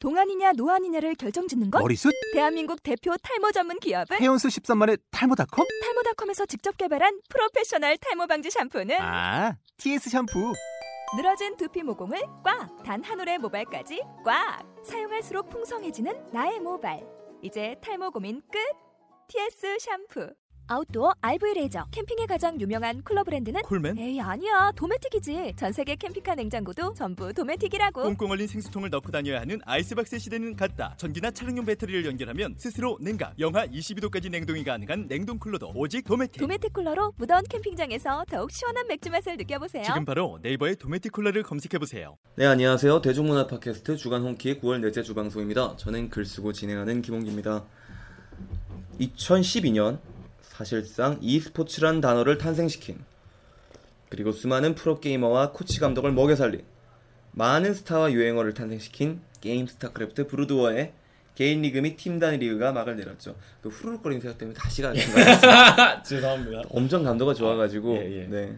동안이냐 노안이냐를 결정짓는 것? 머리숱? 대한민국 대표 탈모 전문 기업은? 해온수 13만의 탈모닷컴? 탈모닷컴에서 직접 개발한 프로페셔널 탈모 방지 샴푸는? TS 샴푸! 늘어진 두피 모공을 꽉! 단 한 올의 모발까지 꽉! 사용할수록 풍성해지는 나의 모발. 이제 탈모 고민 끝! TS 샴푸. 아웃도어 RV 레저 캠핑에 가장 유명한 쿨러 브랜드는? 콜맨? 에이 아니야, 도메틱이지. 전세계 캠핑카 냉장고도 전부 도메틱이라고. 꽁꽁 얼린 생수통을 넣고 다녀야 하는 아이스박스 시대는 갔다. 전기나 차량용 배터리를 연결하면 스스로 냉각, 영하 22도까지 냉동이 가능한 냉동 쿨러도 오직 도메틱. 도메틱 쿨러로 무더운 캠핑장에서 더욱 시원한 맥주 맛을 느껴보세요. 지금 바로 네이버에 도메틱 쿨러를 검색해보세요. 네, 안녕하세요. 대중문화 팟캐스트 주간 홈키 9월 넷째 주방송입니다. 저는 글쓰고 진행하는 김홍기입니다. 2012년 사실상 e스포츠란 단어를 탄생시킨, 그리고 수많은 프로게이머와 코치 감독을 먹여 살린, 많은 스타와 유행어를 탄생시킨 게임 스타크래프트 브루드워의 개인 리그 및 팀 단위 리그가 막을 내렸죠. 그 후루룩거리는 생각 때문에 다시 가는 것 같습니다. 죄송합니다. 엄청 감도가 좋아가지고. 예. 네.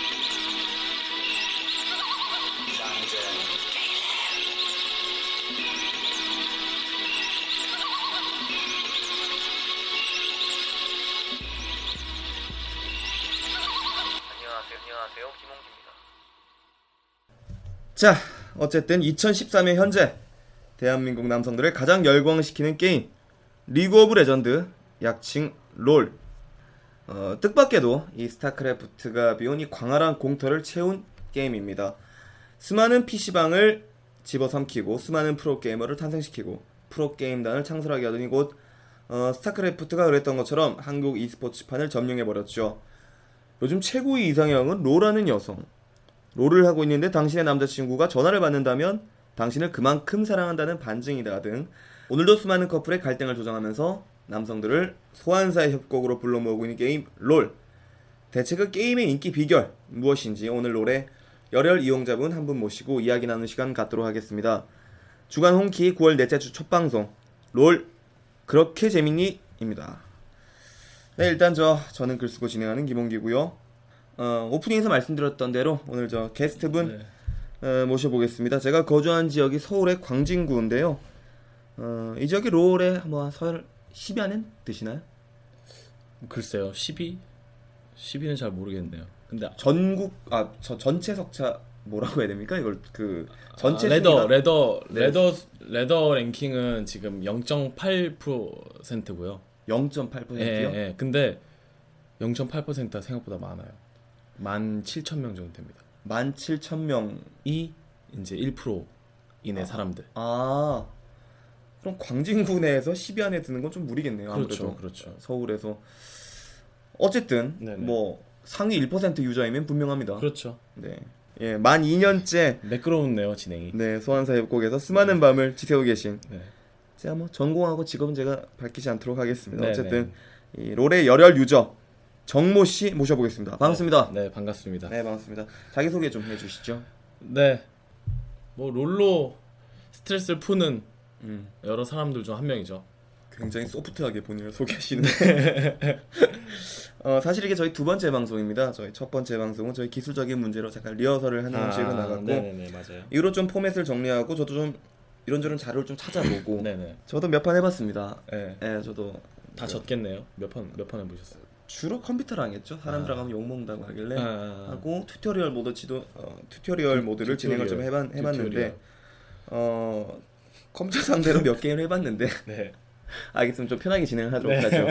안녕하세요, 김홍기입니다. 자, 어쨌든 2013년 현재 대한민국 남성들을 가장 열광시키는 게임 리그 오브 레전드, 약칭 롤. 뜻밖에도 이 스타크래프트가 비운 이 광활한 공터를 채운 게임입니다. 수많은 PC방을 집어삼키고 수많은 프로게이머를 탄생시키고 프로게임단을 창설하게 하더니 곧 스타크래프트가 그랬던 것처럼 한국 e스포츠판을 점령해버렸죠. 요즘 최고의 이상형은 롤하는 여성. 롤을 하고 있는데 당신의 남자친구가 전화를 받는다면 당신을 그만큼 사랑한다는 반증이다 등 오늘도 수많은 커플의 갈등을 조장하면서 남성들을 소환사의 협곡으로 불러 모으고 있는 게임 롤. 대체 그 게임의 인기 비결 무엇인지 오늘 롤의 열혈 이용자분 한 분 모시고 이야기 나누는 시간 갖도록 하겠습니다. 주간 홈키 9월 넷째 주 첫 방송 롤 그렇게 재밌니? 입니다. 네, 일단 저는 글쓰고 진행하는 김홍기고요. 오프닝에서 말씀드렸던 대로 오늘 게스트분 모셔보겠습니다. 제가 거주한 지역이 서울의 광진구인데요. 이 지역이 롤에 뭐 서열 10위 안에 드시나요? 글쎄요, 10위는 잘 모르겠네요. 근데 전국 전체 석차 뭐라고 해야 됩니까? 이걸 그 전체 레더 랭킹은 지금 0.8%고요. 0.8%요? 예. 근데 0.8%가 생각보다 많아요. 17,000명 정도 됩니다. 17,000명이 이제 1% 이내 사람들. 그럼 광진구 내에서 10위 안에 드는 건 좀 무리겠네요. 아무래도. 그렇죠. 서울에서 어쨌든 네네. 뭐 상위 1% 유저이면 분명합니다. 그렇죠. 네. 예, 만 2년째 매끄러운네요, 진행이. 네, 소환사 협곡에서 수많은 밤을 지새우고 계신. 네. 제가 뭐 전공하고 직업은 제가 밝히지 않도록 하겠습니다. 네네. 어쨌든 이 롤의 열혈 유저 정모 씨 모셔보겠습니다. 반갑습니다. 네, 반갑습니다. 네, 반갑습니다. 자기 소개 좀 해주시죠. 네. 뭐 롤로 스트레스를 푸는 여러 사람들 중 한 명이죠. 굉장히 소프트하게 본인을 소개하시는데 사실 이게 저희 두 번째 방송입니다. 저희 첫 번째 방송은 저희 기술적인 문제로 잠깐 리허설을 하는 형식으로 나갔고, 네네네, 맞아요. 이후로 좀 포맷을 정리하고 저도 좀 이런저런 자료를 좀 찾아보고 네네. 저도 몇 판 해봤습니다. 네. 네, 저도 다 졌겠네요. 몇 판 해보셨어요? 주로 컴퓨터랑 했죠. 사람들 하면 욕 먹는다고 하길래 하고 튜토리얼 모드를 진행을 좀 해봤는데 컴퓨터 상대로 몇 게임을 해봤는데 네. 알겠으면 좀 편하게 진행을 하도록 하죠.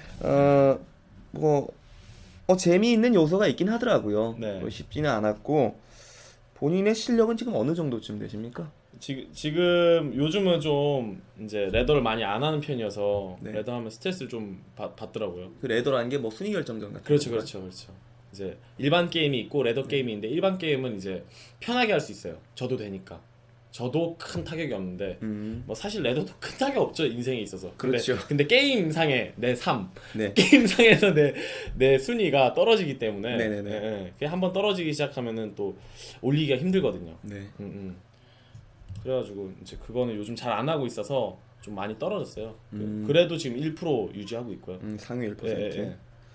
재미있는 요소가 있긴 하더라고요. 네. 뭐 쉽지는 않았고 본인의 실력은 지금 어느 정도쯤 되십니까? 지금 요즘은 좀 이제 레더를 많이 안 하는 편이어서 네. 레더 하면 스트레스를 좀 받더라고요. 그 레더라는 게 뭐 순위 결정전 같은 그렇죠. 건가요? 이제 일반 게임이 있고 레더 게임이 있는데 일반 게임은 이제 편하게 할 수 있어요. 저도 되니까. 저도 큰 타격이 없는데 뭐 사실 레더도 큰 타격 없죠, 인생에 있어서. 그렇죠. 근데 게임상의 내 삶, 네. 게임상에서 내 순위가 떨어지기 때문에 네네네. 한번 떨어지기 시작하면은 또 올리기가 힘들거든요. 네. 그래가지고 이제 그거는 요즘 잘 안 하고 있어서 좀 많이 떨어졌어요. 그래도 지금 1% 유지하고 있고요. 상위 1%. 예.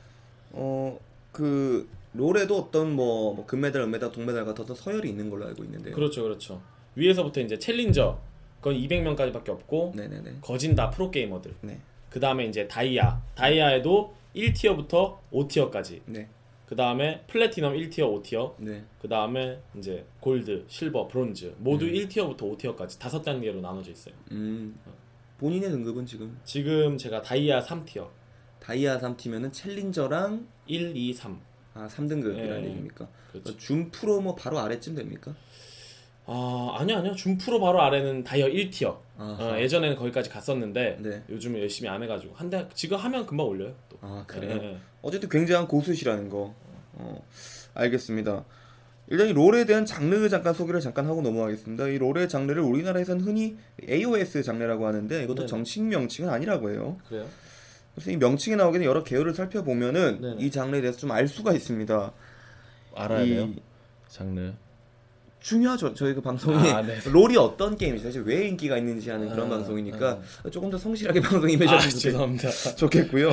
그 롤에도 어떤 금메달, 은메달, 동메달 같은 어떤 서열이 있는 걸로 알고 있는데요. 그렇죠. 위에서부터 이제 챌린저, 그건 200명까지밖에 없고 네네네. 거진 다 프로게이머들. 네. 그 다음에 이제 다이아에도 1티어부터 5티어까지. 네. 그 다음에 플래티넘 1티어, 5티어. 네. 그 다음에 이제 골드, 실버, 브론즈 모두 1티어부터 5티어까지 5단계로 나눠져 있어요. 본인의 등급은 지금 제가 다이아 3티어. 다이아 3티면은 챌린저랑 1, 2, 3. 3등급이라는 예. 얘기입니까? 그렇죠. 준 프로 뭐 바로 아래쯤 됩니까? 아니요. 준 프로 바로 아래는 다이아 1티어. 예전에는 거기까지 갔었는데 네. 요즘은 열심히 안 해가지고 한데 지금 하면 금방 올려요. 또. 그래요? 예. 어쨌든 굉장한 고수시라는 거. 알겠습니다. 일단 이 롤에 대한 장르 소개를 잠깐 하고 넘어가겠습니다. 이 롤의 장르를 우리나라에서는 흔히 AOS 장르라고 하는데 이것도 네네. 정식 명칭은 아니라고 해요. 그래요? 그래서 이 명칭에 나오게 된 여러 계열을 살펴보면은 네네. 이 장르에 대해서 좀 알 수가 있습니다. 알아야 돼요? 장르. 중요하죠. 저희 그 방송이 네. 롤이 어떤 게임이죠, 사실 왜 인기가 있는지 하는 그런 방송이니까 조금 더 성실하게 방송 임해주셨으면 죄송합니다. 좋겠고요.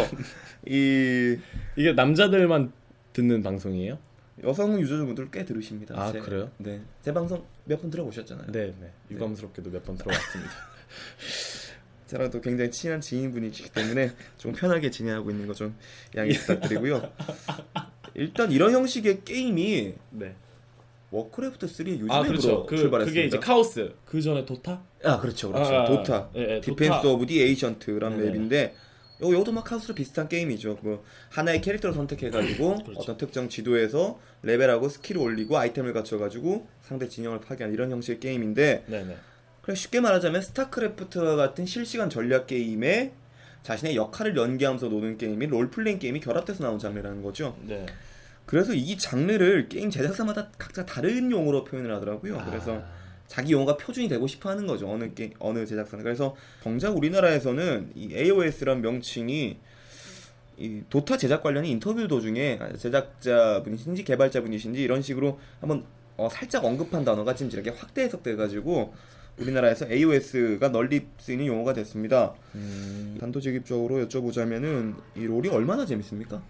이게 남자들만 듣는 방송이에요? 여성 유저분들 꽤 들으십니다. 그래요? 네, 제 방송 몇 번 들어보셨잖아요. 네. 유감스럽게도 몇 번 들어왔습니다. 저랑도 굉장히 친한 지인분이시기 때문에 좀 편하게 진행하고 있는 거 좀 양해 부탁드리고요. 일단 이런 형식의 게임이 네. 워크래프트 3의 유즈맵으로 그렇죠. 출발했습니다. 그게 이제 카오스. 그 전에 도타? 그렇죠. 도타. 네, 디펜스 도타. 오브 디 에이션트란 네네. 맵인데 이것도 막 카오스랑 비슷한 게임이죠. 뭐 하나의 캐릭터를 선택해가지고 그렇죠. 어떤 특정 지도에서 레벨하고 스킬을 올리고 아이템을 갖춰가지고 상대 진영을 파괴하는 이런 형식의 게임인데, 네네. 그래 쉽게 말하자면 스타크래프트와 같은 실시간 전략 게임에 자신의 역할을 연기하면서 노는 게임이 롤플레잉 게임이 결합돼서 나온 장르라는 거죠. 네. 그래서 이 장르를 게임 제작사마다 각자 다른 용어로 표현을 하더라고요. 그래서 자기 용어가 표준이 되고 싶어 하는 거죠. 어느 제작사는. 그래서 정작 우리나라에서는 이 AOS라는 명칭이 이 도타 제작 관련인 인터뷰 도중에 제작자분이신지 개발자분이신지 이런 식으로 한번 살짝 언급한 단어가 지금 이렇게 확대 해석돼가지고 우리나라에서 AOS가 널리 쓰이는 용어가 됐습니다. 단도직입적으로 여쭤보자면은 이 롤이 얼마나 재밌습니까?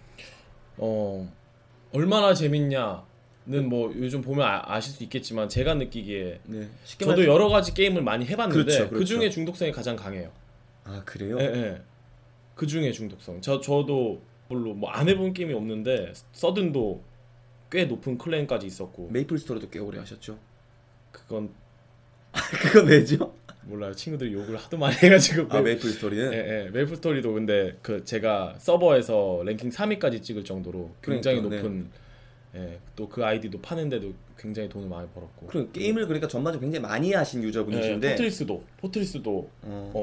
얼마나 재밌냐는 뭐 요즘 보면 아실 수 있겠지만 제가 느끼기에 쉽게 저도 여러 가지 게임을 많이 해봤는데 그렇죠. 그 중에 중독성이 가장 강해요. 그래요? 네. 그 중에 중독성. 저도 별로 뭐 안 해본 게임이 없는데 서든도 꽤 높은 클레임까지 있었고. 메이플 스토리도 꽤 오래 하셨죠? 그건 왜죠? 몰라요. 친구들이 욕을 하도 많이 해가지고. 메이플 스토리는? 네. 메이플 스토리도 근데 제가 서버에서 랭킹 3위까지 찍을 정도로 굉장히 높은. 또 그 아이디도 파는데도 굉장히 돈을 많이 벌었고. 게임을 그러니까 전반적으로 굉장히 많이 하신 유저분이신데. 포트리스도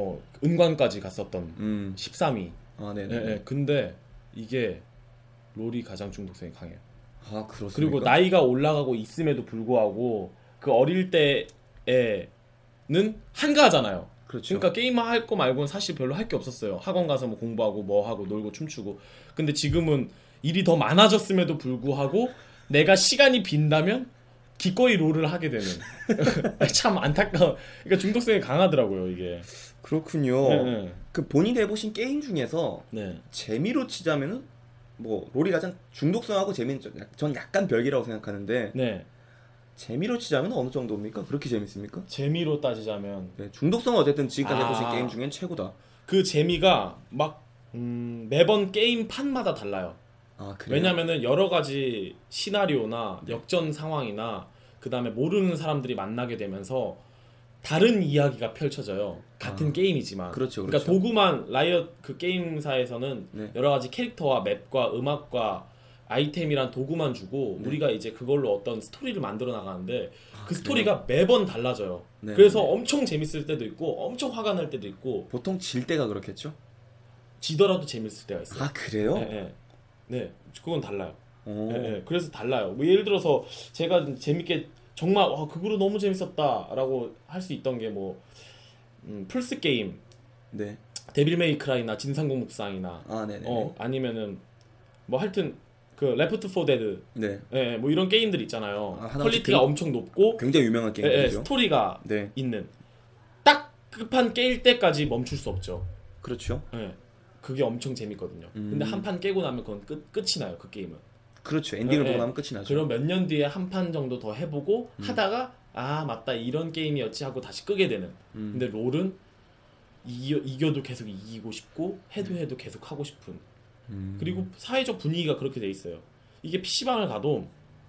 은관까지 갔었던 13위. 네네. 근데 이게 롤이 가장 중독성이 강해요. 그렇습니까? 그리고 나이가 올라가고 있음에도 불구하고 그 어릴 때에는 한가하잖아요. 그렇죠. 그러니까 게임 할 거 말고는 사실 별로 할 게 없었어요. 학원 가서 뭐 공부하고 뭐 하고 놀고 춤추고. 근데 지금은 일이 더 많아졌음에도 불구하고 내가 시간이 빈다면 기꺼이 롤을 하게 되는. 참 안타까워. 그러니까 중독성이 강하더라고요, 이게. 그렇군요. 네. 그 본인이 해보신 게임 중에서 재미로 치자면은 뭐 롤이 가장 중독성하고 재미는 전 약간 별개라고 생각하는데. 네. 재미로 치자면 어느 정도입니까? 그렇게 재밌습니까? 재미로 따지자면 중독성은 어쨌든 지금까지 해보신 게임 중엔 최고다. 그 재미가 막 매번 게임 판마다 달라요. 그래요? 왜냐면은 여러 가지 시나리오나 역전 상황이나 그 다음에 모르는 사람들이 만나게 되면서 다른 이야기가 펼쳐져요. 같은 게임이지만. 그렇죠. 그러니까 도구만 라이엇 그 게임사에서는 여러 가지 캐릭터와 맵과 음악과 아이템이란 도구만 주고 우리가 이제 그걸로 어떤 스토리를 만들어 나가는데 그 스토리가 매번 달라져요. 그래서 엄청 재밌을 때도 있고 엄청 화가 날 때도 있고. 보통 질 때가 그렇겠죠? 지더라도 재밌을 때가 있어요. 그래요? 네, 그건 달라요. 그래서 달라요. 뭐 예를 들어서 제가 재밌게 정말 그거로 너무 재밌었다라고 할 수 있던 게 뭐 플스 게임, 데빌 메이 크라이나 진상공 묵상이나, 아니면은 뭐 하여튼 그 레프트 4 데드, 뭐 이런 게임들 있잖아요. 퀄리티가 엄청 높고 굉장히 유명한 게임이죠. 스토리가 있는. 딱 끝판 깰 때까지 멈출 수 없죠. 그렇죠. 그게 엄청 재밌거든요. 근데 한 판 깨고 나면 그건 끝이 나요. 그 게임은. 그렇죠. 엔딩을 보고 나면 끝이 나죠. 그럼 몇 년 뒤에 한 판 정도 더 해보고 하다가 아 맞다 이런 게임이었지 하고 다시 끄게 되는. 근데 롤은 이겨도 계속 이기고 싶고 해도 계속 하고 싶은. 그리고 사회적 분위기가 그렇게 돼 있어요. 이게 PC방을 가도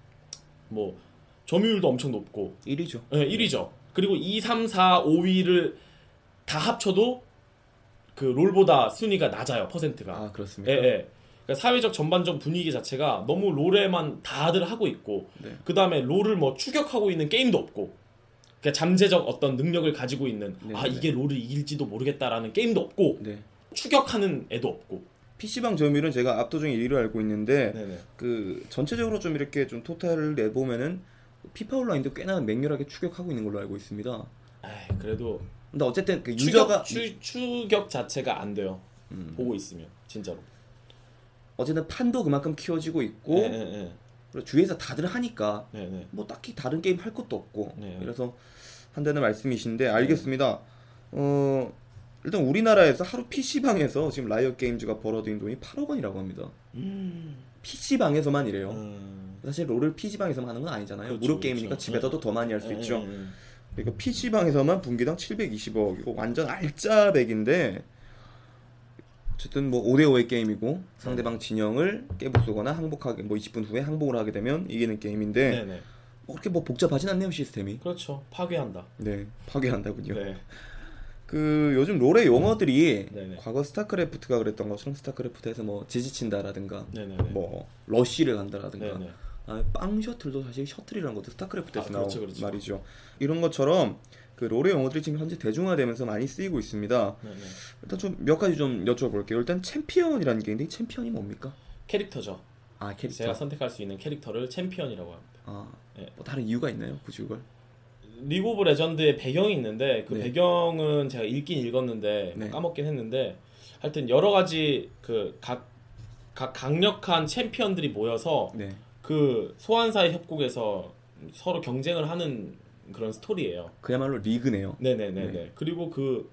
뭐 점유율도 엄청 높고 1위죠. 네, 1위죠. 그리고 2, 3, 4, 5위를 다 합쳐도 그 롤보다 순위가 낮아요. 퍼센트가. 아 그렇습니까? 예, 예. 그러니까 사회적 전반적 분위기 자체가 너무 롤에만 다들 하고 있고 네. 그 다음에 롤을 뭐 추격하고 있는 게임도 없고 그러니까 잠재적 어떤 능력을 가지고 있는 네, 아 네. 이게 롤을 이길지도 모르겠다라는 게임도 없고 네. 추격하는 애도 없고 PC방 점유율은 제가 압도적인 1위로 알고 있는데 네네. 그 전체적으로 좀 이렇게 좀 토탈을 내보면은 피파 온라인도 꽤나 맹렬하게 추격하고 있는 걸로 알고 있습니다. 에이, 그래도 근데 어쨌든 그 유저가 추격 자체가 안 돼요. 보고 있으면 진짜로. 어쨌든 판도 그만큼 키워지고 있고 네, 네, 네. 그리고 주위에서 다들 하니까 네, 네. 뭐 딱히 다른 게임 할 것도 없고 네. 그래서 한다는 말씀이신데 알겠습니다. 일단 우리나라에서 하루 PC방에서 지금 라이엇 게임즈가 벌어들인 돈이 8억 원이라고 합니다. PC방에서만 이래요. 사실 롤을 PC방에서만 하는 건 아니잖아요. 그렇죠, 무료 게임이니까 그렇죠. 집에서도 더 많이 할 수 네, 있죠. 네, 네. 그러니까 PC방에서만 분기당 720억 이거 완전 알짜배기인데 어쨌든 뭐 5대5의 게임이고 상대방 진영을 깨부수거나 항복하게 뭐 20분 후에 항복을 하게 되면 이기는 게임인데 네, 네. 뭐 그렇게 뭐 복잡하진 않네요 시스템이. 그렇죠. 파괴한다. 네 파괴한다군요. 네. 그 요즘 롤의 용어들이 네네. 과거 스타크래프트가 그랬던 것처럼 스타크래프트에서 뭐 지지친다라든가 네네네. 뭐 러쉬를 간다라든가 네네. 빵 셔틀도 사실 셔틀이라는 것도 스타크래프트에서 나온 그렇죠, 그렇죠. 말이죠. 이런 것처럼 그 롤의 용어들이 지금 현재 대중화되면서 많이 쓰이고 있습니다. 네네. 일단 좀 몇 가지 좀 여쭤볼게요. 일단 챔피언이라는 게 있는데 이 챔피언이 뭡니까? 캐릭터죠. 아 캐릭터. 제가 선택할 수 있는 캐릭터를 챔피언이라고 합니다. 아, 네. 뭐 다른 이유가 있나요? 굳이 이걸? 리그 오브 레전드의 배경이 있는데 그 네. 배경은 제가 읽긴 읽었는데 네. 까먹긴 했는데 하여튼 여러 가지 그 각 강력한 챔피언들이 모여서 네. 그 소환사의 협곡에서 서로 경쟁을 하는 그런 스토리예요. 그야말로 리그네요. 네네네네. 네. 그리고 그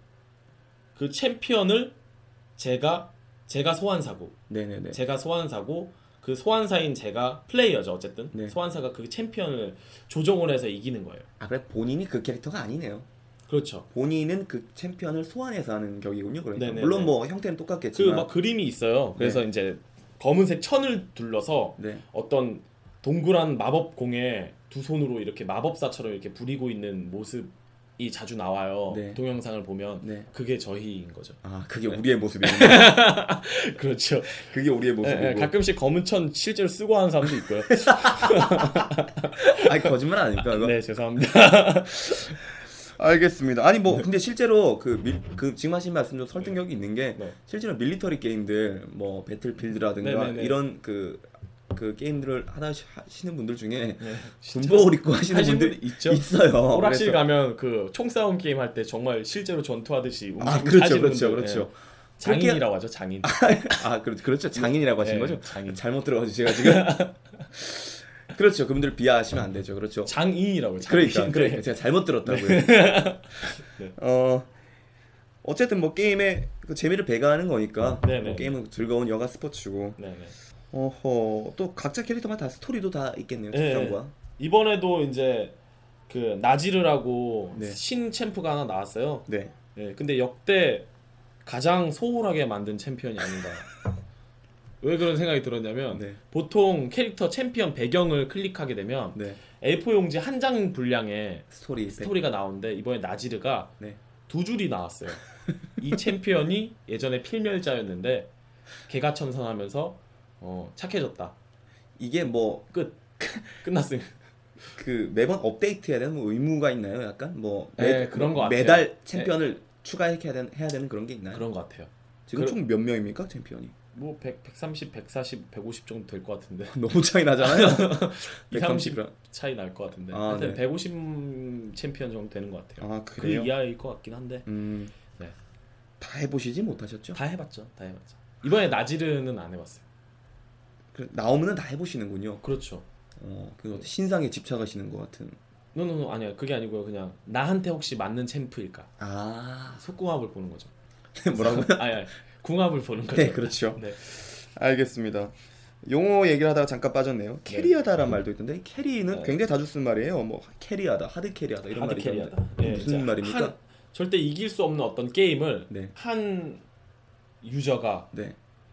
챔피언을 제가 소환사고 네네네. 제가 소환사고 그 소환사인 제가 플레이어죠. 어쨌든 네. 소환사가 그 챔피언을 조정을 해서 이기는 거예요. 아 그래 본인이 그 캐릭터가 아니네요. 그렇죠. 본인은 그 챔피언을 소환해서 하는 격이군요. 그러니까 네네네. 물론 뭐 형태는 그 똑같겠지만 막 그림이 있어요. 그래서 네. 이제 검은색 천을 둘러서 네. 어떤 동그란 마법공에 두 손으로 이렇게 마법사처럼 이렇게 부리고 있는 모습이 자주 나와요. 네. 동영상을 보면 네. 그게 저희인 거죠. 아 그게 네. 우리의 모습이군요. 그렇죠. 그게 우리의 모습이고. 예, 예, 가끔씩 검은 천 실제로 쓰고 하는 사람도 있고요. 아니 거짓말 아닙니까 그거? 네, 죄송합니다. 알겠습니다. 아니 뭐 근데 실제로 그 지금 하신 말씀 좀 설득력이 있는 게 네. 실제로 밀리터리 게임들 뭐 배틀필드라든가 네네네. 이런 그 게임들을 하시는 분들 중에 네, 군복을 입고 하시는 분들 분들 있죠. 있어요. 오락실 그래서- 가면 그 총싸움 게임 할 때 정말 실제로 전투하듯이 아 움직이고 그렇죠 사시는 그렇죠 분들, 그렇죠. 예. 장인이라고 하죠. 장인. 아 그렇죠 장인이라고 하신 네, 거죠? 장인. 잘못 들어가지고 제가 지금 그렇죠 그분들 비하하시면 안 되죠 그렇죠. 장인이라고. 장인. 그러니까 제가 잘못 들었다고요. 네. 어쨌든 뭐 게임의 그 재미를 배가하는 거니까 네네. 뭐 게임은 즐거운 여가 스포츠고. 네, 네. 또 각자 캐릭터마다 다 스토리도 다 있겠네요. 네. 특성과. 이번에도 이제 그 나지르라고 네. 신 챔프가 하나 나왔어요. 네. 예, 근데 역대 가장 소홀하게 만든 챔피언이 아닌가. 왜 그런 생각이 들었냐면 네. 보통 캐릭터 챔피언 배경을 클릭하게 되면 네. A4 용지 한 장 분량의 스토리. 스토리가 나오는데 이번에 나지르가 네. 2줄이 나왔어요. 이 챔피언이 예전에 필멸자였는데 개가천선하면서 착해졌다. 이게 뭐 끝났습니다. 그 매번 업데이트해야 되는 뭐 의무가 있나요? 약간 뭐 네, 그런 것 같아요. 매달 챔피언을 추가해야 되는 그런 게 있나요? 그런 것 같아요. 지금 총 몇 명입니까 챔피언이? 뭐 130, 140, 150 정도 될 것 같은데 너무 차이 나잖아요. 230 130이랑. 차이 날 것 같은데 아, 하여튼 네. 150 챔피언 정도 되는 것 같아요. 아 그 그래요? 이하일 것 같긴 한데 네. 다 해보시지 못하셨죠? 다 해봤죠. 이번에 나지르는 안 해봤어요. 나오면은 다 해보시는군요. 그렇죠. 그 신상에 집착하시는 것 같은. 노노노 아니야. 그게 아니고요. 그냥 나한테 혹시 맞는 챔프일까? 아 속궁합을 보는 거죠. 뭐라고요? 아니 궁합을 보는 거죠. 네 그렇죠. 네. 알겠습니다. 용어 얘기를 하다가 잠깐 빠졌네요. 캐리하다라는 말도 있던데 캐리는 네. 굉장히 자주 쓴 말이에요. 뭐 캐리하다, 하드 캐리하다 이런 하드 말이 캐리하다. 있던데 예, 무슨 이제 말입니까? 절대 이길 수 없는 어떤 게임을 네. 한 유저가 네.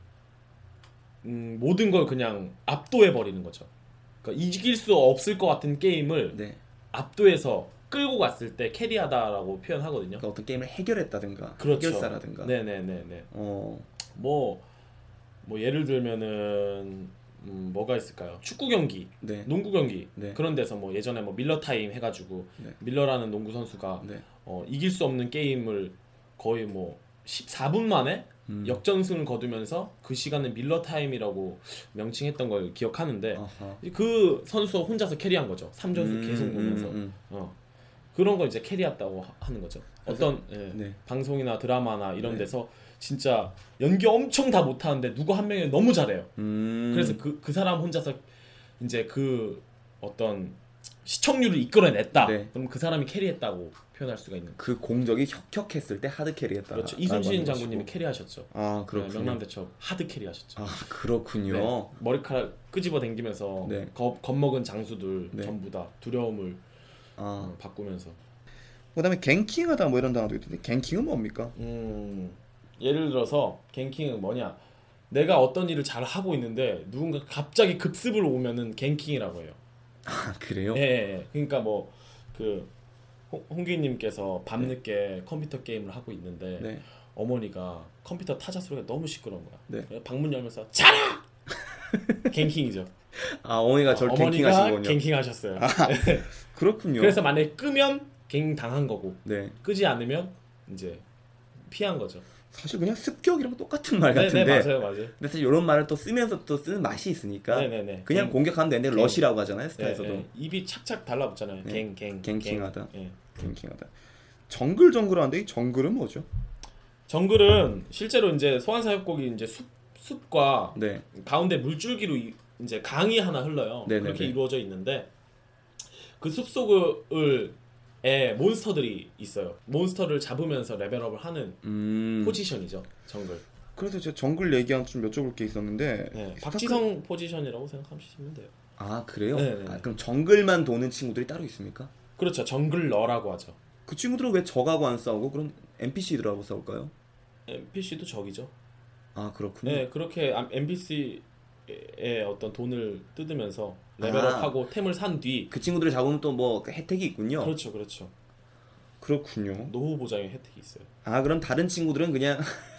모든 걸 그냥 압도해 버리는 거죠. 그러니까 이길 수 없을 것 같은 게임을 네. 압도해서 끌고 갔을 때 캐리하다라고 표현하거든요. 그러니까 어떤 게임을 해결했다든가 그렇죠. 해결사라든가. 네네네네. 어. 뭐 예를 들면은 뭐가 있을까요? 축구 경기, 네. 농구 경기 네. 그런 데서 뭐 예전에 뭐 밀러 타임 해가지고 네. 밀러라는 농구 선수가 네. 이길 수 없는 게임을 거의 뭐 14분 만에 역전승을 거두면서 그 시간을 밀러 타임이라고 명칭했던 걸 기억하는데 아하. 그 선수가 혼자서 캐리한 거죠. 3점수 계속 넣으면서 그런 걸 이제 캐리했다고 하는 거죠. 어떤 네. 방송이나 드라마나 이런 네. 데서 진짜 연기 엄청 다 못하는데 누구 한 명이 너무 잘해요. 그래서 그 사람 혼자서 이제 그 어떤 시청률을 이끌어냈다. 네. 그럼 그 사람이 캐리했다고 표현할 수가 있는 거죠. 그 공적이 혁혁했을 때 하드 캐리했다. 그렇죠. 이순신 장군님이 캐리하셨죠. 아 그렇군요. 명남대첩 하드 캐리하셨죠. 아 그렇군요. 네. 머리카락 끄집어 당기면서 네. 겁먹은 장수들 네. 전부 다 두려움을 아 바꾸면서. 그다음에 갱킹하다 뭐 이런 단어도 있던데 갱킹은 뭡니까? 예를 들어서 갱킹은 뭐냐? 내가 어떤 일을 잘 하고 있는데 누군가 갑자기 급습을 오면은 갱킹이라고 해요. 아 그래요? 예. 그러니까 뭐 그 홍기님께서 밤늦게 컴퓨터 게임을 하고 있는데 네. 어머니가 컴퓨터 타자 소리가 너무 시끄러운 거야. 네. 그래서 방문 열면서 자라! 갱킹이죠. 아 어머니가 저를 어머니가 갱킹하신 거군요. 갱킹하셨어요. 그렇군요. 그래서 만약에 끄면 갱 당한 거고 네. 끄지 않으면 이제 피한 거죠. 사실 그냥 습격이랑 똑같은 말 네, 같은데. 맞아요. 근데 사실 이런 말을 또 쓰면서 또 쓰는 맛이 있으니까 네네네. 그냥 공격하면 되는데 갱. 러시라고 하잖아요 스타에서도. 네, 네. 입이 착착 달라붙잖아요. 네. 갱킹하다. 네. 갱킹하다. 정글하는데 이 정글은 뭐죠? 정글은 실제로 이제 소환사협곡이 이제 숲과 네. 가운데 물줄기로 이제 강이 하나 흘러요. 네네네. 그렇게 이루어져 있는데 그 숲속에 몬스터들이 있어요. 몬스터를 잡으면서 레벨업을 하는 포지션이죠. 정글. 그래서 제가 정글 얘기한 좀 여쭤볼 게 있었는데 네, 박지성 포지션이라고 생각하시면 돼요. 아 그래요? 네네. 아, 그럼 정글만 도는 친구들이 따로 있습니까? 그렇죠. 정글러라고 하죠. 그 친구들은 왜 적하고 안 싸우고 그럼 NPC들하고 싸울까요? NPC도 적이죠. 아 그렇군요. 네, 그렇게 NPC의 어떤 돈을 뜯으면서 레벨업하고 템을 산 뒤 그 친구들을 잡으면 또 뭐 혜택이 있군요. 그렇죠. 그렇죠. 그렇군요. 노후 보장의 혜택이 있어요. 아 그럼 다른 친구들은 그냥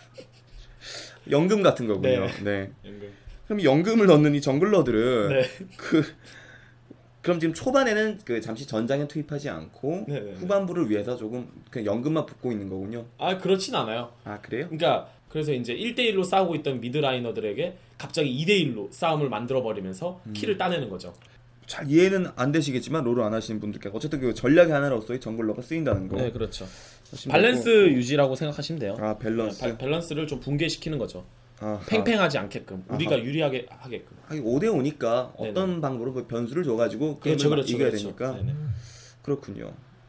연금 같은 거군요. 네. 연금. 그럼 연금을 넣는 이 정글러들은 네. 그럼 지금 초반에는 그 잠시 전장에 투입하지 않고 네네네. 후반부를 위해서 조금 그냥 연금만 붓고 있는 거군요. 아, 그렇진 않아요. 아 그래요? 그러니까 그래서 이제 1대1로 싸우고 있던 미드라이너들에게 갑자기 2대1로 싸움을 만들어 버리면서 키를 따내는 거죠. 잘 이해는 안 되시겠지만 롤을 안 하시는 분들께 어쨌든 그 전략의 하나로서의 정글러가 쓰인다는 거. 네, 그렇죠. 밸런스 유지라고 생각하시면 돼요. 아 밸런스. 밸런스를 좀 붕괴시키는 거죠. 아하. 팽팽하지 않게끔 우리가 아하. 유리하게 하게끔. 하긴 5대 5니까 어떤 네네. 방법으로 그 변수를 줘가지고 그렇죠, 게임을 이겨야 그렇죠. 되니까. 네네. 그렇군요.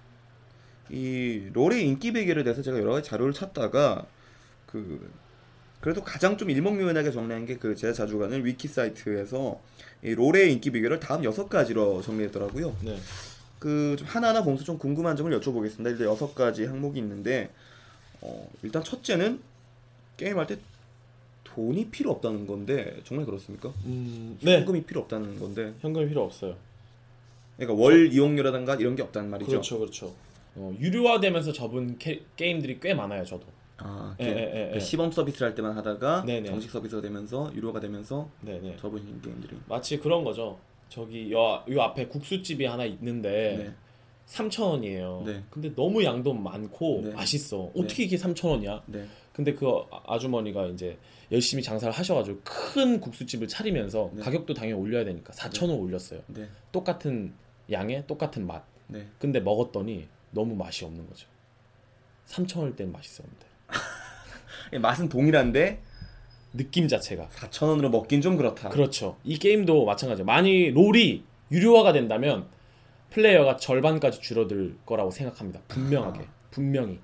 이 롤의 인기 배기에 대해서 제가 여러 가지 자료를 찾다가 그래도 가장 좀 일목요연하게 정리한 게 그 제가 자주 가는 위키 사이트에서 이 롤의 인기 비결을 다음 6가지로 정리했더라고요. 네. 그 좀 하나하나 보면서 좀 궁금한 점을 여쭤보겠습니다. 일단 6가지 항목이 있는데 일단 첫째는 게임할 때 돈이 필요 없다는 건데 정말 그렇습니까? 네. 현금이 필요 없다는 건데 현금이 필요 없어요. 그러니까 월 이용료라든가 이런 게 없다는 말이죠. 그렇죠, 그렇죠. 유료화되면서 접은 게임들이 꽤 많아요, 저도. 아, 예. 시범 서비스를 할 때만 하다가 네네. 정식 서비스가 되면서 유료가 되면서 네네. 접으신 게임들이. 마치 그런 거죠. 저기 요 앞에 국수집이 하나 있는데 네. 3,000원이에요. 네. 근데 너무 양도 많고 네. 맛있어. 어떻게 이게 3,000원이야? 네. 근데 그 아주머니가 이제 열심히 장사를 하셔가지고 큰 국수집을 차리면서 네. 가격도 당연히 올려야 되니까 4,000원 올렸어요. 네. 똑같은 양에 똑같은 맛. 네. 근데 먹었더니 너무 맛이 없는 거죠. 3,000원일 땐 맛있었는데 맛은 동일한데 느낌 자체가 4,000원으로 먹긴 좀 그렇다. 그렇죠. 이 게임도 마찬가지예요. 만약 롤이 유료화가 된다면 플레이어가 절반까지 줄어들 거라고 생각합니다. 분명하게. 분명히.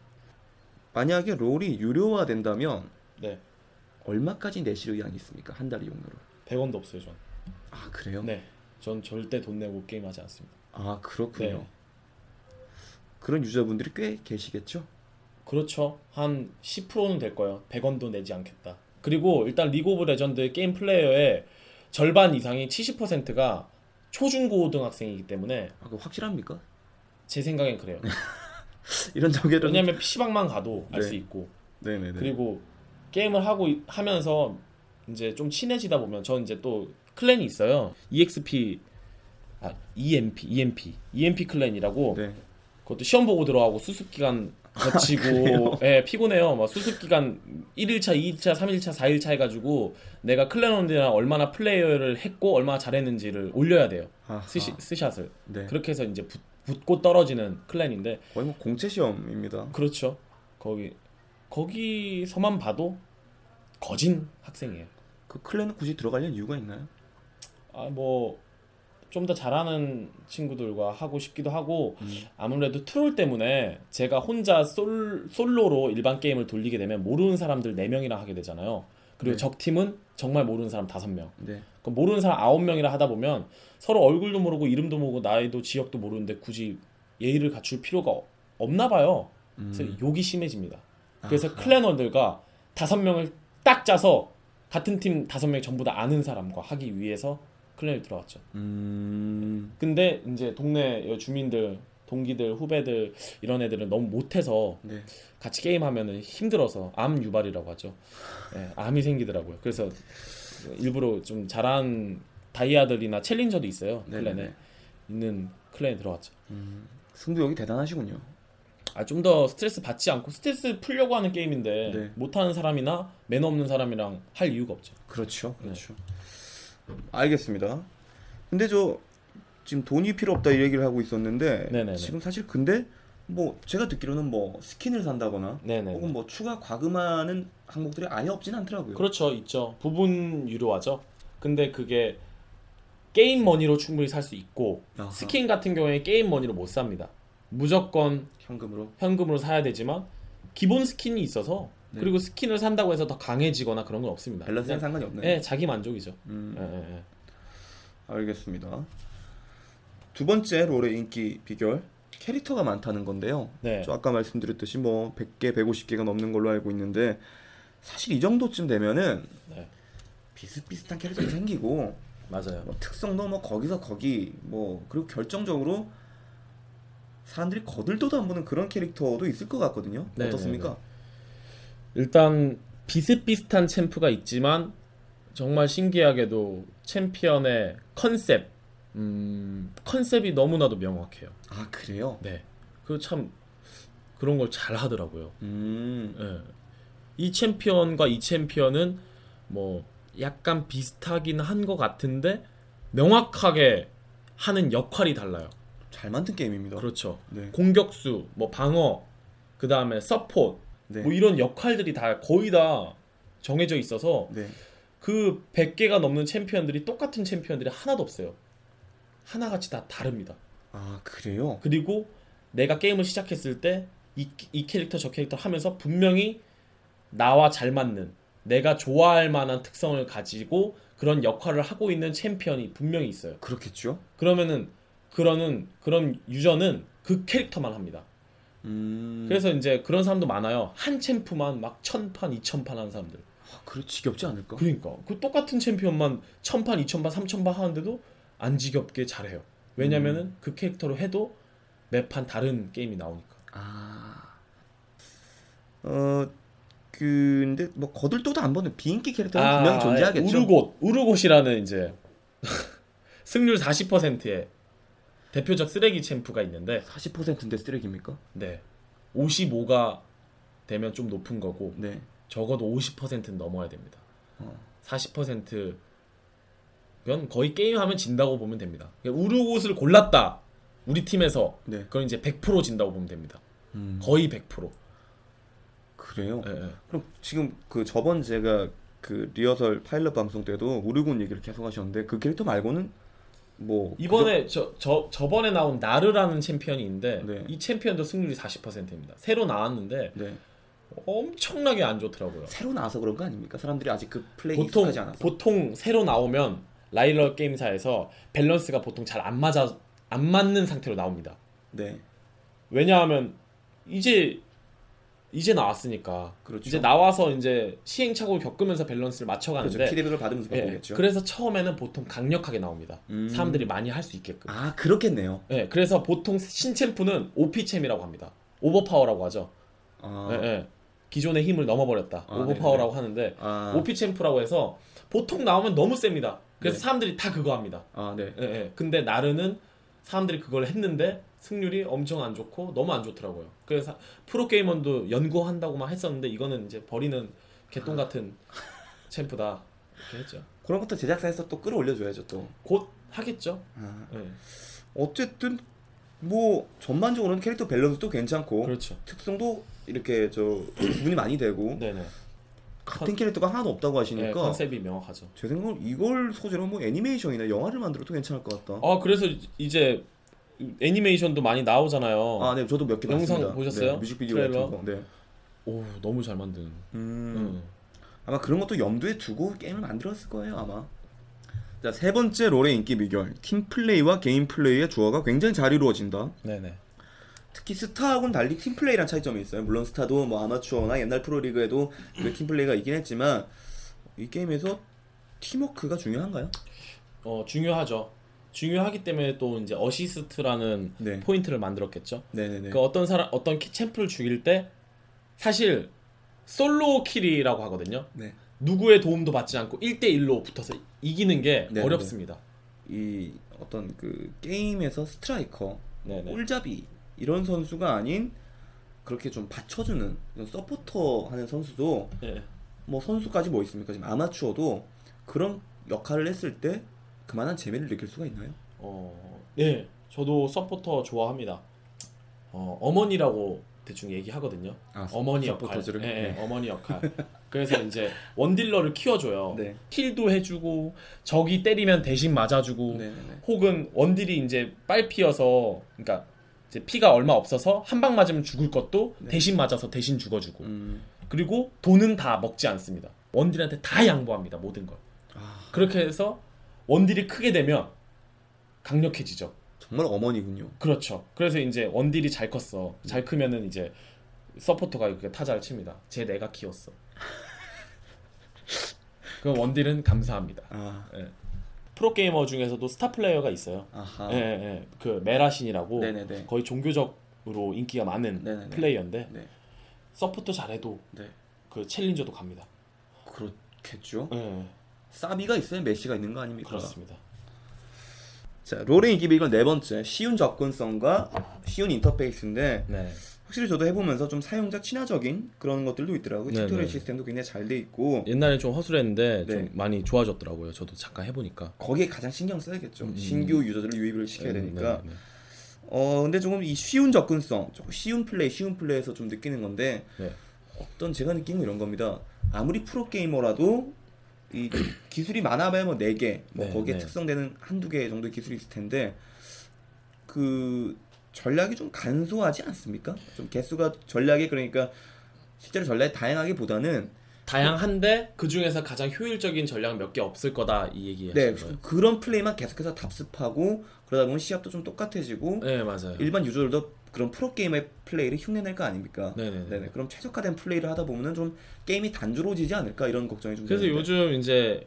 만약에 롤이 유료화 된다면 네. 얼마까지 내실 의향이 있습니까? 한 달 이용료로. 100원도 없어요, 전. 아 그래요? 네. 전 절대 돈 내고 게임하지 않습니다. 아 그렇군요. 네. 그런 유저분들이 꽤 계시겠죠? 그렇죠. 한 10%는 될 거예요. 100원도 내지 않겠다. 그리고 일단 리그 오브 레전드 게임 플레이어의 절반 이상이 70%가 초중고등학생이기 때문에 아, 그거 확실합니까? 제 생각엔 그래요. 이런 적에는 왜냐면 PC방만 가도 알 네. 수 있고 네네네. 그리고 게임을 하면서 이제 좀 친해지다 보면 전 이제 또 클랜이 있어요. EMP 클랜이라고 네. 그것도 시험 보고 들어가고 수습기간 거치고 예, 피곤해요. 막 수습기간 1일차, 2일차, 3일차, 4일차 해가지고 내가 클랜원들이랑 얼마나 플레이어를 했고 얼마나 잘했는지를 올려야 돼요. 아하. 스샷을. 네. 그렇게 해서 이제 붙고 떨어지는 클랜인데 거의 뭐 공채 시험입니다. 그렇죠. 거기서만 봐도 거진 학생이에요. 그 클랜은 굳이 들어가려는 이유가 있나요? 뭐 좀 더 잘하는 친구들과 하고 싶기도 하고 아무래도 트롤 때문에 제가 혼자 솔로로 일반 게임을 돌리게 되면 모르는 사람들 4명이랑 하게 되잖아요. 그리고 네. 적팀은 정말 모르는 사람 5명. 네. 그럼 모르는 사람 9명이라 하다 보면 서로 얼굴도 모르고 이름도 모르고 나이도 지역도 모르는데 굳이 예의를 갖출 필요가 없나 봐요. 그래서 욕이 심해집니다. 그래서 아하. 클랜원들과 5명을 딱 짜서 같은 팀 5명 전부 다 아는 사람과 하기 위해서 클랜에 들어갔죠. 근데 이제 동네 주민들, 동기들, 후배들 이런 애들은 너무 못해서 네. 같이 게임하면은 힘들어서 암 유발이라고 하죠. 네, 암이 생기더라고요. 그래서 일부러 좀 잘한 다이아들이나 챌린저도 있어요. 클랜에 네네네. 있는 클랜에 들어갔죠. 승부욕이 대단하시군요. 좀 더 스트레스 받지 않고 스트레스 풀려고 하는 게임인데 네. 못하는 사람이나 매너 없는 사람이랑 할 이유가 없죠. 그렇죠. 그렇죠. 알겠습니다. 근데 저 지금 돈이 필요 없다 이 얘기를 하고 있었는데 네네네. 지금 사실 근데 뭐 제가 듣기로는 뭐 스킨을 산다거나 네네. 혹은 뭐 추가 과금하는 항목들이 아예 없진 않더라고요. 그렇죠, 있죠. 부분 유료화죠. 근데 그게 게임 머니로 충분히 살 수 있고 아하. 스킨 같은 경우에 게임 머니로 못 삽니다. 무조건 현금으로 사야 되지만 기본 스킨이 있어서 네. 그리고 스킨을 산다고 해서 더 강해지거나 그런 건 없습니다. 밸런스는 그냥, 상관이 없네요. 네, 자기 만족이죠. 알겠습니다. 두 번째 롤의 인기 비결 캐릭터가 많다는 건데요. 네. 저 아까 말씀드렸듯이 뭐 100개, 150개가 넘는 걸로 알고 있는데 사실 이 정도쯤 되면은 네. 비슷비슷한 캐릭터가 생기고 맞아요. 뭐 특성도 뭐 거기서 거기 뭐 그리고 결정적으로 사람들이 거들떠도 안 보는 그런 캐릭터도 있을 것 같거든요. 네, 어떻습니까? 일단 비슷비슷한 챔프가 있지만 정말 신기하게도 챔피언의 컨셉이 너무나도 명확해요. 아 그래요? 네. 그 참 그런 걸 잘 하더라고요. 예. 이 챔피언과 이 챔피언은 뭐 약간 비슷하긴 한 것 같은데 명확하게 하는 역할이 달라요. 잘 만든 게임입니다. 그렇죠. 네. 공격수, 뭐 방어, 그 다음에 서포트, 네. 뭐 이런 역할들이 다 거의 다 정해져 있어서 네. 그 100개가 넘는 챔피언들이 똑같은 챔피언들이 하나도 없어요. 하나같이 다 다릅니다. 아 그래요? 그리고 내가 게임을 시작했을 때 이 캐릭터 저 캐릭터 하면서 분명히 나와 잘 맞는 내가 좋아할 만한 특성을 가지고 그런 역할을 하고 있는 챔피언이 분명히 있어요. 그렇겠죠. 그러면은 그런 유저는 그 캐릭터만 합니다. 그래서 이제 그런 사람도 많아요. 한 챔프만 막 1000판, 2000판 하는 사람들. 아, 그래 지겹지 않을까? 그러니까 그 똑같은 챔피언만 1000판, 2000판, 3000판 하는데도 안 지겹게 잘해요. 왜냐면은 그 캐릭터로 해도 매판 다른 게임이 나오니까. 근데 뭐 거들떠도 안 보는 비인기 캐릭터는 분명히 존재하겠죠. 우르곳이라는 이제 승률 40%의 대표적 쓰레기 챔프가 있는데 40%인데 쓰레기입니까? 네. 55가 되면 좀 높은 거고 네. 적어도 50%는 넘어야 됩니다. 40%면 거의 게임하면 진다고 보면 됩니다. 우르곳을 골랐다. 우리 팀에서 네. 그건 이제 100% 진다고 보면 됩니다. 거의 100%. 그래요? 네, 네. 그럼 지금 그 저번 제가 그 리허설 파일럿 방송 때도 우르곤 얘기를 계속 하셨는데 그 캐릭터 말고는 뭐 이번에 저번에 나온 나르라는 챔피언이 있는데 네. 이 챔피언도 승률이 40%입니다. 새로 나왔는데 네. 엄청나게 안 좋더라고요. 새로 나와서 그런 거 아닙니까? 사람들이 아직 그 플레이 보통 익숙하지 않아서. 보통 새로 나오면 라이러 게임사에서 밸런스가 보통 잘 안 맞는 상태로 나옵니다. 네. 왜냐하면 이제 나왔으니까. 그렇죠. 이제 나와서 이제 시행착오를 겪으면서 밸런스를 맞춰가는데. 그렇죠. 피드백을 받으면서 예, 바꾸겠죠. 그래서 처음에는 보통 강력하게 나옵니다. 사람들이 많이 할 수 있게끔. 아, 그렇겠네요. 예, 그래서 보통 신챔프는 OP챔이라고 합니다. 오버파워라고 하죠. 아, 예, 예. 기존의 힘을 넘어버렸다. 아, 오버파워라고 네네. 하는데 아, OP챔프라고 해서 보통 나오면 너무 셉니다. 그래서 네. 사람들이 다 그거 합니다. 아, 네. 예, 예. 근데 나르는 사람들이 그걸 했는데 승률이 엄청 안 좋고 너무 안 좋더라고요. 그래서 프로게이머도 연구한다고만 했었는데 이거는 이제 버리는 개똥 같은 챔프다 이렇게 했죠. 그런 것도 제작사에서 또 끌어올려줘야죠 또. 곧 하겠죠. 아, 예. 어쨌든 뭐 전반적으로는 캐릭터 밸런스도 괜찮고 그렇죠. 특성도 이렇게 구분이 많이 되고 네네. 같은 캐릭터가 하나도 없다고 예, 하시니까 컨셉이 명확하죠. 제 생각은 이걸 소재로 뭐 애니메이션이나 영화를 만들어도 괜찮을 것 같다. 그래서 이제 애니메이션도 많이 나오잖아요. 아, 네, 저도 몇 개 영상 봤습니다. 보셨어요? 네, 뮤직비디오 트레일러? 같은 거. 네. 오, 너무 잘 만든. 아마 그런 것도 염두에 두고 게임을 만들었을 거예요, 아마. 자, 세 번째 롤의 인기 비결. 팀 플레이와 개인 플레이의 조화가 굉장히 잘 이루어진다. 네네. 특히 스타하고는 달리 팀 플레이란 차이점이 있어요. 물론 스타도 뭐 아마추어나 옛날 프로리그에도 그 팀 플레이가 있긴 했지만 이 게임에서 팀워크가 중요한가요? 중요하죠. 중요하기 때문에 또 이제 어시스트라는 네. 포인트를 만들었겠죠. 네네네. 그 어떤 챔프를 죽일 때 사실 솔로 킬이라고 하거든요. 네. 누구의 도움도 받지 않고 1대1로 붙어서 이기는 게 네네네. 어렵습니다. 이 어떤 그 게임에서 스트라이커, 네네. 꼴잡이 이런 선수가 아닌 그렇게 좀 받쳐주는 서포터 하는 선수도 네. 뭐 선수까지 뭐 있습니까? 지금 아마추어도 그런 역할을 했을 때 그만한 재미를 느낄 수가 있나요? 네. 저도 서포터 좋아합니다. 어머니라고 대충 얘기하거든요. 아, 어머니 역할. 서포터즈를? 네, 네. 어머니 역할. 그래서 이제 원딜러를 키워줘요. 네. 킬도 해주고 적이 때리면 대신 맞아주고 네네네. 혹은 원딜이 이제 빨피어서 그러니까 이제 피가 얼마 없어서 한 방 맞으면 죽을 것도 네. 대신 맞아서 대신 죽어주고 그리고 돈은 다 먹지 않습니다. 원딜한테 다 양보합니다. 모든 걸. 그렇게 해서 원딜이 크게 되면 강력해지죠. 정말 어머니군요. 그렇죠. 그래서 이제 원딜이 잘 컸어. 잘 크면은 이제 서포터가 이렇게 타자를 칩니다. 쟤 내가 키웠어. 그 원딜은 감사합니다. 아, 예. 프로게이머 중에서도 스타 플레이어가 있어요. 아하. 예, 예. 그 메라신이라고 네네네. 거의 종교적으로 인기가 많은 네네네. 플레이어인데 네. 서포터 잘해도 네. 그 챌린저도 갑니다. 그렇겠죠. 예, 사비가 있어야 메시가 있는 거 아닙니까? 그렇습니다. 자, 롤의 인기 비결 네 번째, 쉬운 접근성과 쉬운 인터페이스인데 네. 확실히 저도 해보면서 좀 사용자 친화적인 그런 것들도 있더라고요. 네네. 튜토리얼 시스템도 굉장히 잘 돼 있고 옛날에 좀 허술했는데 네. 좀 많이 좋아졌더라고요. 저도 잠깐 해보니까. 거기에 가장 신경 써야겠죠. 신규 유저들을 유입을 시켜야 되니까. 네, 네. 근데 조금 이 쉬운 접근성, 조금 쉬운 플레이에서 좀 느끼는 건데 네. 어떤 제가 느끼는 건 이런 겁니다. 아무리 프로게이머라도 이 기술이 많아봐야 뭐 4개, 뭐 네, 거기에 네. 특성되는 한두 개 정도의 기술이 있을 텐데 그 전략이 좀 간소하지 않습니까? 좀 개수가 전략이 그러니까 실제로 전략이 다양하기보다는 다양한데 그 중에서 가장 효율적인 전략은 몇 개 없을 거다 이 얘기예요. 네, 그런 플레이만 계속해서 답습하고 그러다 보면 시합도 좀 똑같아지고 네, 맞아요. 일반 유저들도 그런 프로게이머의 플레이를 흉내낼 거 아닙니까? 네네네. 네네. 그럼 최적화된 플레이를 하다 보면은 좀 게임이 단조로워지지 않을까 이런 걱정이 좀 그래서 되는데. 요즘 이제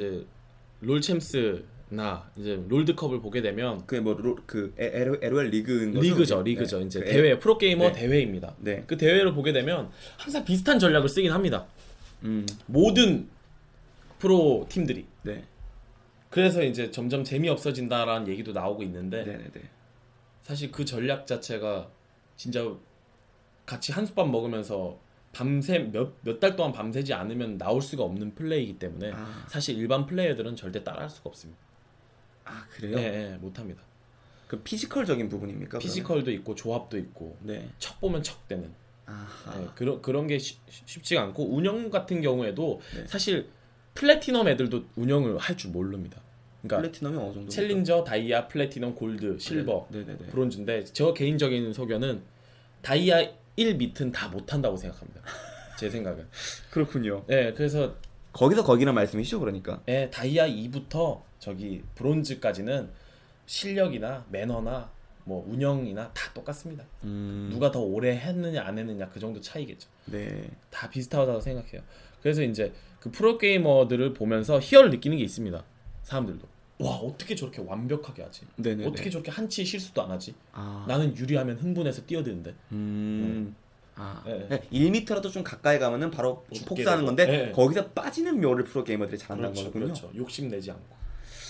롤챔스나 이제 롤드컵을 보게 되면 그게 뭐 LOL 리그인 거죠? 리그죠. 네. 이제 그 대회 프로게이머 네. 대회입니다. 네. 그 대회를 보게 되면 항상 비슷한 전략을 쓰긴 합니다. 음. 모든 프로 팀들이. 네. 그래서 이제 점점 재미없어진다라는 얘기도 나오고 있는데 네네네. 사실 그 전략 자체가 진짜 같이 한솥밥 먹으면서 밤새 몇 달 동안 밤새지 않으면 나올 수가 없는 플레이이기 때문에 아. 사실 일반 플레이어들은 절대 따라할 수가 없습니다. 아, 그래요? 네, 못합니다. 그 피지컬적인 부분입니까? 피지컬도 있고 조합도 있고 그러면? 네. 척 보면 척 되는 아하. 네, 그런 게 쉽지가 않고 운영 같은 경우에도 네. 사실 플래티넘 애들도 운영을 할 줄 모릅니다. 그러니까 플래티넘이 어느 정도? 챌린저, 다이아, 플래티넘, 골드, 실버, 네네네. 브론즈인데 저 개인적인 소견은 다이아 밑은 다 못한다고 생각합니다. 제 생각은. 그렇군요. 네, 그래서 거기서 거기란 말씀이시죠, 그러니까. 네, 다이아 2부터 저기 브론즈까지는 실력이나 매너나 뭐 운영이나 다 똑같습니다. 누가 더 오래 했느냐 안 했느냐 그 정도 차이겠죠. 네. 다 비슷하다고 생각해요. 그래서 이제 그 프로게이머들을 보면서 희열을 느끼는 게 있습니다. 사람들도. 와, 어떻게 저렇게 완벽하게 하지? 네네네. 어떻게 저렇게 한치 실수도 안 하지? 아. 나는 유리하면 흥분해서 뛰어드는데. 아, 네. 1m라도 좀 가까이 가면은 바로 죽게 폭사하는 되고. 건데 네. 거기서 빠지는 묘를 프로게이머들이 잘한다는 그렇죠, 거군요. 그렇죠. 욕심내지 않고.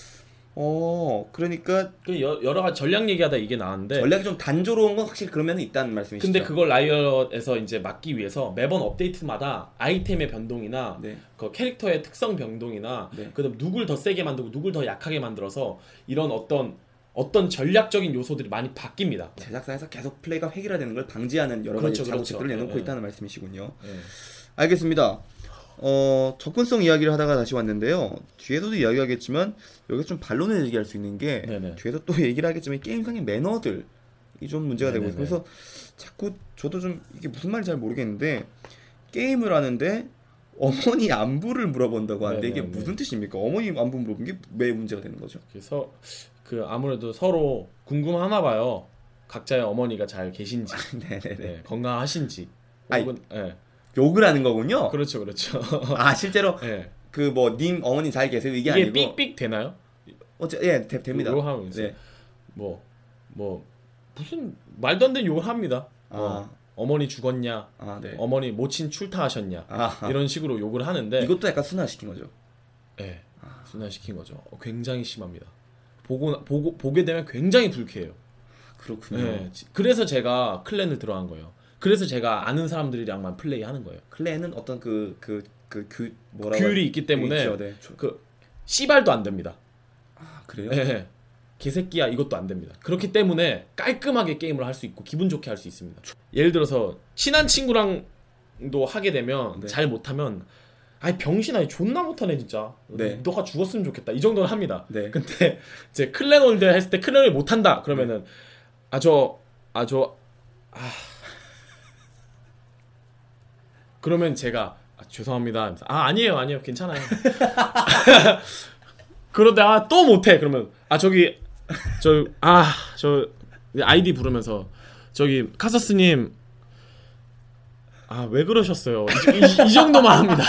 그러니까 그 여러 가지 전략 얘기하다 이게 나왔는데. 전략이 좀 단조로운 건 확실히 그러면 있다는 말씀이시죠. 근데 그걸 라이엇에서 이제 막기 위해서 매번 업데이트마다 아이템의 변동이나 네. 그 캐릭터의 특성 변동이나 네. 그다음 누굴 더 세게 만들고 누굴 더 약하게 만들어서 이런 어떤 전략적인 요소들이 많이 바뀝니다. 제작사에서 계속 플레이가 획일화되는 걸 방지하는 여러 그렇죠, 가지 자구책들을 그렇죠. 내놓고 네. 있다는 말씀이시군요. 네. 알겠습니다. 접근성 이야기를 하다가 다시 왔는데요. 뒤에서도 이야기하겠지만 여기서 좀 반론을 얘기할 수 있는 게 네네. 뒤에서 또 얘기를 하겠지만 게임상의 매너들이 좀 문제가 되고 있어요. 네네네. 그래서 자꾸 저도 좀 이게 무슨 말인지 잘 모르겠는데 게임을 하는데 어머니 안부를 물어본다고 하는데 이게 네네네. 무슨 뜻입니까? 어머니 안부 물어본 게 왜 문제가 되는 거죠? 그래서 그 아무래도 서로 궁금하나 봐요. 각자의 어머니가 잘 계신지, 네네네. 네, 건강하신지. 아이. 혹은 네. 욕을 하는 거군요. 그렇죠, 그렇죠. 아 실제로 네. 그 뭐 님 어머니 잘 계세요 이게 이게 아니고 삑삑 되나요? 됩니다. 욕하고 있어요. 네. 뭐 무슨 말도 안 되는 욕을 합니다. 어머니 죽었냐? 네. 어머니 모친 출타하셨냐? 아하. 이런 식으로 욕을 하는데 이것도 약간 순화시킨 거죠. 네, 순화시킨 거죠. 굉장히 심합니다. 보게 되면 굉장히 불쾌해요. 그렇군요. 네, 그래서 제가 클랜을 들어간 거예요. 그래서 제가 아는 사람들이랑만 플레이하는 거예요. 클랜은 어떤 뭐라고 규율이 있기 때문에 있죠, 네. 그 씨발도 안 됩니다. 그래요? 네. 개새끼야 이것도 안 됩니다. 그렇기 때문에 깔끔하게 게임을 할 수 있고 기분 좋게 할 수 있습니다. 예를 들어서 친한 친구랑도 하게 되면 네. 잘 못하면 아이 병신아 존나 못하네 진짜. 네. 너가 죽었으면 좋겠다. 이 정도는 합니다. 네. 근데 이제 클랜 홀드 했을 때 클랜을 못한다. 그러면은 그러면 제가 죄송합니다. 하면서, 아니에요 괜찮아요. 그러다가 또 못해. 그러면 저 아이디 부르면서 저기 카서스님 왜 그러셨어요? 이 정도만 합니다.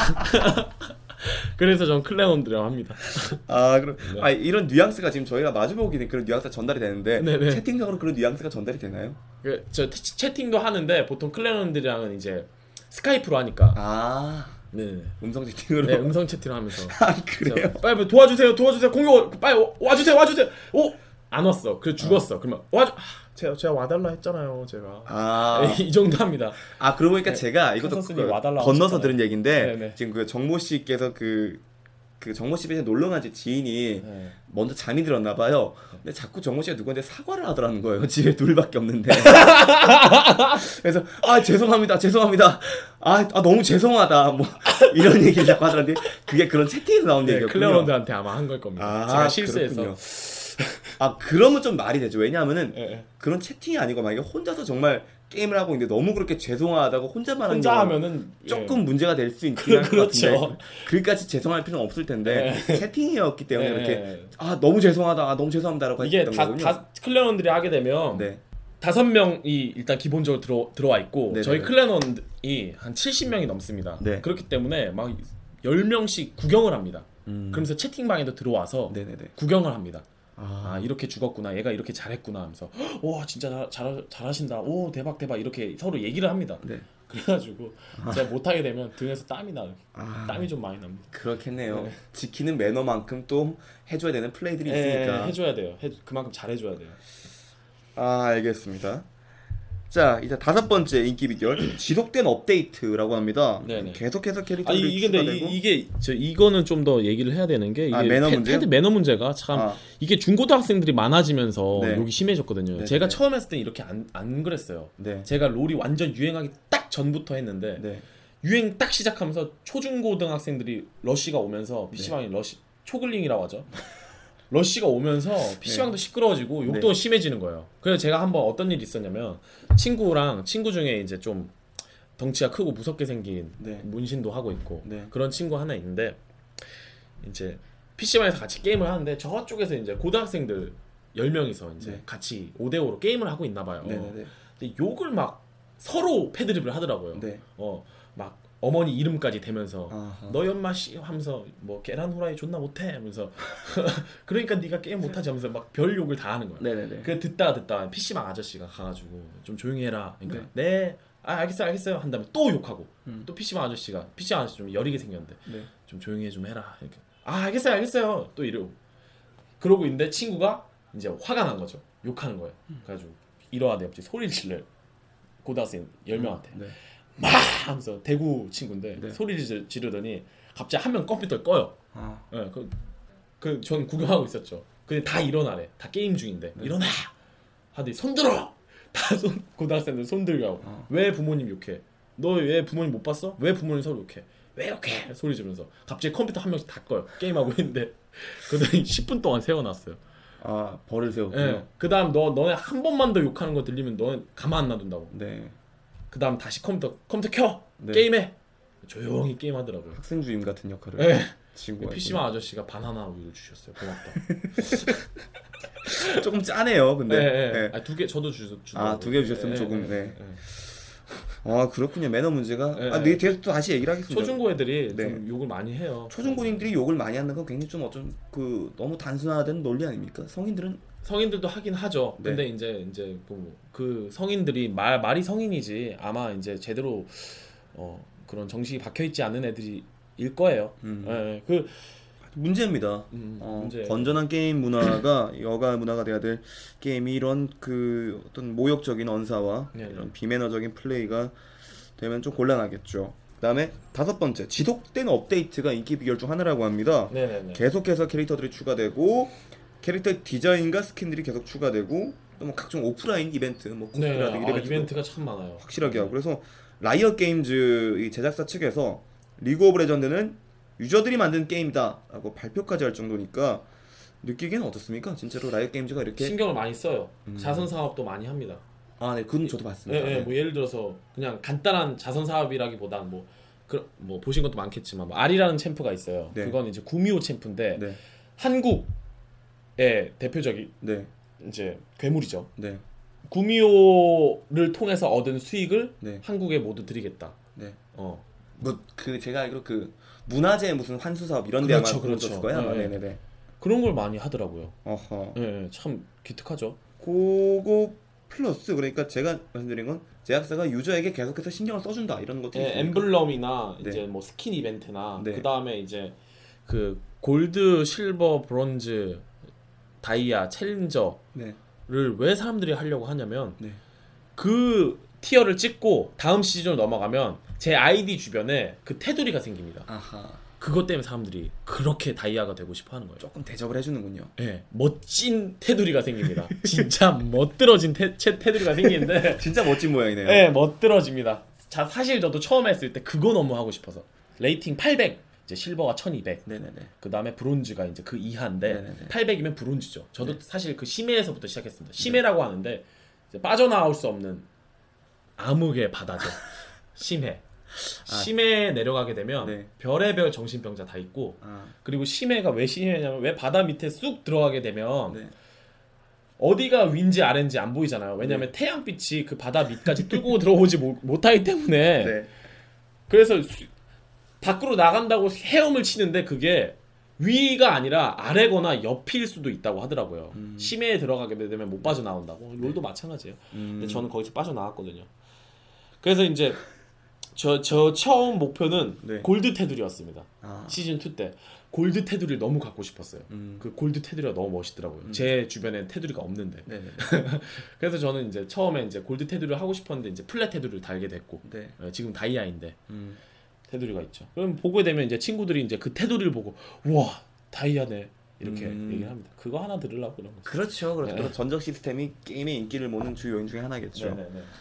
그래서 전 클레온드라고 합니다. 그럼 네. 이런 뉘앙스가 지금 저희가 마주보기는 그런 뉘앙스가 전달이 되는데 네네. 채팅상으로 그런 뉘앙스가 전달이 되나요? 저 채팅도 하는데 보통 클레온들이랑은 이제 스카이프로 하니까. 네. 음성 채팅으로. 네, 음성 채팅을 하면서. 그래요? 빨리 도와주세요. 공격 빨리 와주세요. 안 왔어. 그래서 죽었어. 그러면 제가 와달라 했잖아요. 제가. 이 정도 합니다. 그러고 보니까 제가 이것도 와달라고 건너서 하셨잖아요. 들은 얘기인데 네네. 지금 그 정모 씨께서 그 정모 씨 집에 놀러 간 집 지인이 네. 먼저 잠이 들었나 봐요. 근데 자꾸 정모 씨가 누구한테 사과를 하더라는 거예요. 집에 둘밖에 없는데. 그래서 죄송합니다. 너무 죄송하다. 뭐 이런 얘기를 자꾸 하더라는데 그게 그런 채팅에서 나온 네, 얘기였군요. 클레온드한테 아마 한 걸 겁니다. 제가 실수해서. 그렇군요. 그러면 좀 말이 되죠. 왜냐하면은 네. 그런 채팅이 아니고 만약에 혼자서 정말 게임을 하고 있는데 너무 그렇게 죄송하다고 혼자만 하는 혼자 경우는 하면은 조금 문제가 될 수 있긴 할 것 그렇죠. 같은데 그까지 죄송할 필요는 없을 텐데 채팅이었기 때문에 네. 이렇게 너무 죄송하다, 너무 죄송합니다라고 이게 했던 거군요. 다 클레온들이 하게 되면 네. 5명이 일단 기본적으로 들어와 있고 네네네. 저희 클랜원이 한 70명이 넘습니다. 네. 그렇기 때문에 막 10명씩 구경을 합니다. 그러면서 채팅방에도 들어와서 네네네. 구경을 합니다. 이렇게 죽었구나. 얘가 이렇게 잘했구나 하면서 와 진짜 잘하신다. 오 대박 이렇게 서로 얘기를 합니다. 네. 그래가지고 제가 못하게 되면 등에서 땀이 나요. 땀이 좀 많이 납니다. 그렇겠네요. 네. 지키는 매너만큼 또 해줘야 되는 플레이들이 있으니까. 해줘야 돼요. 그만큼 잘해줘야 돼요. 알겠습니다. 자, 이제 5번째 인기 비결 지속된 업데이트라고 합니다. 네네. 계속해서 캐릭터들이 이게 근데 추가되고. 이거는 좀 더 얘기를 해야 되는 게 이게 매너 문제요? 패드 매너 문제가 참 이게 중고등학생들이 많아지면서 네. 욕이 심해졌거든요. 네네. 제가 처음 했을 때 이렇게 안 그랬어요. 네. 제가 롤이 완전 유행하기 딱 전부터 했는데 네. 유행 딱 시작하면서 초중고등학생들이 러쉬가 오면서 네. PC방에 초글링이라고 하죠. 러쉬가 오면서 PC방도 시끄러워지고 욕도 심해지는 거예요. 그래서 제가 한번 어떤 일이 있었냐면 친구 중에 이제 좀 덩치가 크고 무섭게 생긴 문신도 하고 있고 그런 친구 하나 있는데 이제 PC방에서 같이 게임을 하는데 저쪽에서 이제 고등학생들 10명이서 이제 같이 5대5로 게임을 하고 있나 봐요. 근데 욕을 막 서로 패드립을 하더라고요. 막 어머니 이름까지 대면서 너희 엄마 씨 하면서 뭐 계란 후라이 존나 못해 하면서 그러니까 네가 게임 못하지 하면서 막 별 욕을 다 하는 거야. 그 듣다가 PC방 아저씨가 가가지고 좀 조용히 해라. 그러니까 알겠어요 한 다음에 또 욕하고 또 PC방 아저씨 좀 여리게 생겼는데 좀 조용히 좀 해라. 이렇게 알겠어요 또 이러고 그러고 있는데 친구가 이제 화가 난 거죠. 욕하는 거예요. 그래가지고 이러하대 옆집 소리를 질러요. 고등학생 10명한테 막 하면서 대구 친구인데 소리를 지르더니 갑자기 한 명 컴퓨터를 꺼요. 전 구경하고 있었죠. 근데 다 일어나래. 다 게임 중인데 일어나 하더니 손 들어. 다 고등학생들 손 들고 하고 왜 부모님 욕해? 너 왜 부모님 못 봤어? 왜 부모님 서로 욕해? 왜 욕해? 소리 지르면서 갑자기 컴퓨터 한 명씩 다 꺼요. 게임하고 있는데 그러더니 10분 동안 세워놨어요. 벌을 세웠고요. 그 다음 너네 한 번만 더 욕하는 거 들리면 너네 가만 안 놔둔다고. 그 다음 다시 컴퓨터 켜! 게임해! 조용히 게임하더라고요. 학생 주임 같은 역할을 친구가 PC방 아저씨가 바나나 우유를 주셨어요. 고맙다. 조금 짜네요 근데. 두 개 저도 주더라고요. 2개 주셨으면 조금 그렇군요. 매너 문제가. 뒤에서 또 다시 얘기를 하겠습니다. 초중고 애들이 좀 욕을 많이 해요. 초중고생들이 욕을 많이 하는 건 굉장히 좀 너무 단순화된 논리 아닙니까? 성인들도 하긴 하죠. 근데 이제 그 성인들이 말이 성인이지 아마 이제 제대로 그런 정식이 박혀 있지 않은 애들이 일 거예요. 그 문제입니다. 건전한 게임 문화가 여가 문화가 돼야 될 게임이 이런 그 어떤 모욕적인 언사와 이런 비매너적인 플레이가 되면 좀 곤란하겠죠. 그다음에 5번째, 지속된 업데이트가 인기 비결 중 하나라고 합니다. 계속해서 캐릭터들이 추가되고 캐릭터 디자인과 스킨들이 계속 추가되고 또 뭐 각종 오프라인 이벤트, 뭐 코스프레라든지 이벤트가 참 많아요. 확실하게 하고 그래서 라이엇 게임즈 이 제작사 측에서 리그 오브 레전드는 유저들이 만든 게임이다라고 발표까지 할 정도니까 느끼기는 어떻습니까? 진짜로 라이엇 게임즈가 이렇게 신경을 많이 써요. 자선 사업도 많이 합니다. 그건 저도 봤습니다. 뭐 예를 들어서 그냥 간단한 자선 사업이라기보단 뭐 보신 것도 많겠지만 뭐 알이라는 챔프가 있어요. 그건 이제 구미호 챔프인데 한국의 대표적인 이제 괴물이죠. 구미호를 통해서 얻은 수익을 한국에 모두 드리겠다. 제가 알기로 그 문화재 무슨 환수 사업 이런 데 아마 그렇죠. 거야. 그런 걸 많이 하더라고요. 참 기특하죠. 그거 플러스 그러니까 제가 말씀드린 건 제작사가 유저에게 계속해서 신경을 써준다 이런 것도 있습니까? 엠블럼이나 이제 뭐 스킨 이벤트나 그 다음에 이제 그 골드, 실버, 브론즈, 다이아, 챌린저를 왜 사람들이 하려고 하냐면 그 티어를 찍고 다음 시즌으로 넘어가면 제 아이디 주변에 그 테두리가 생깁니다. 그것 때문에 사람들이 그렇게 다이아가 되고 싶어 하는 거예요. 조금 대접을 해주는군요. 멋진 테두리가 생깁니다. 진짜 멋들어진 테두리가 생기는데 진짜 멋진 모양이네요. 멋들어집니다. 사실 저도 처음 했을 때 그거 너무 하고 싶어서 레이팅 800, 이제 실버가 1200, 그 다음에 브론즈가 이제 그 이하인데 800이면 브론즈죠. 저도 사실 그 심해에서부터 시작했습니다. 심해라고 하는데 이제 빠져나올 수 없는 암흑의 바다죠. 심해 내려가게 되면 별의별 정신병자 다 있고 그리고 심해가 왜 심해냐면 왜 바다 밑에 쑥 들어가게 되면 어디가 위인지 아래인지 안 보이잖아요. 왜냐면 태양빛이 그 바다 밑까지 뚫고 들어오지 못하기 때문에 그래서 밖으로 나간다고 헤엄을 치는데 그게 위가 아니라 아래거나 옆일 수도 있다고 하더라고요. 심해에 들어가게 되면 못 빠져나온다고. 롤도 마찬가지예요. 근데 저는 거기서 빠져나왔거든요. 그래서 이제 저 처음 목표는 골드 테두리였습니다. 시즌 2 때 골드 테두리를 너무 갖고 싶었어요. 그 골드 테두리가 너무 멋있더라고요. 제 주변엔 테두리가 없는데. 그래서 저는 이제 처음에 이제 골드 테두리를 하고 싶었는데 이제 플랫 테두리를 달게 됐고 지금 다이아인데 테두리가 있죠. 그럼 보게 되면 이제 친구들이 이제 그 테두리를 보고 우와 다이아네 이렇게 얘기를 합니다. 그거 하나 들으려고 그런 거죠. 그렇죠. 전적 시스템이 게임의 인기를 모는 주 요인 중에 하나겠죠.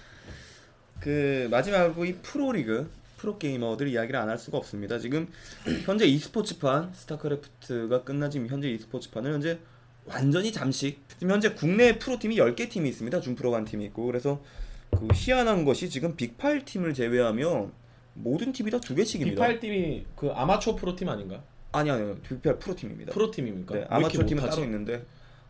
그 마지막으로 이 프로리그 프로게이머들 이야기를 안 할 수가 없습니다. 지금 현재 e스포츠판 스타크래프트가 끝난 지금 현재 e스포츠판은 현재 완전히 잠식. 지금 현재 국내 프로팀이 10개 팀이 있습니다. 준프로 간 팀이 있고. 그래서 그 희한한 것이 지금 빅5 팀을 제외하면 모든 팀이 다 2개씩입니다. 빅5 팀이 그 아마추어 프로팀 아닌가? 아니요. 빅5 프로팀입니다. 프로팀입니까? 네, 아마추어 팀은 따로 있는데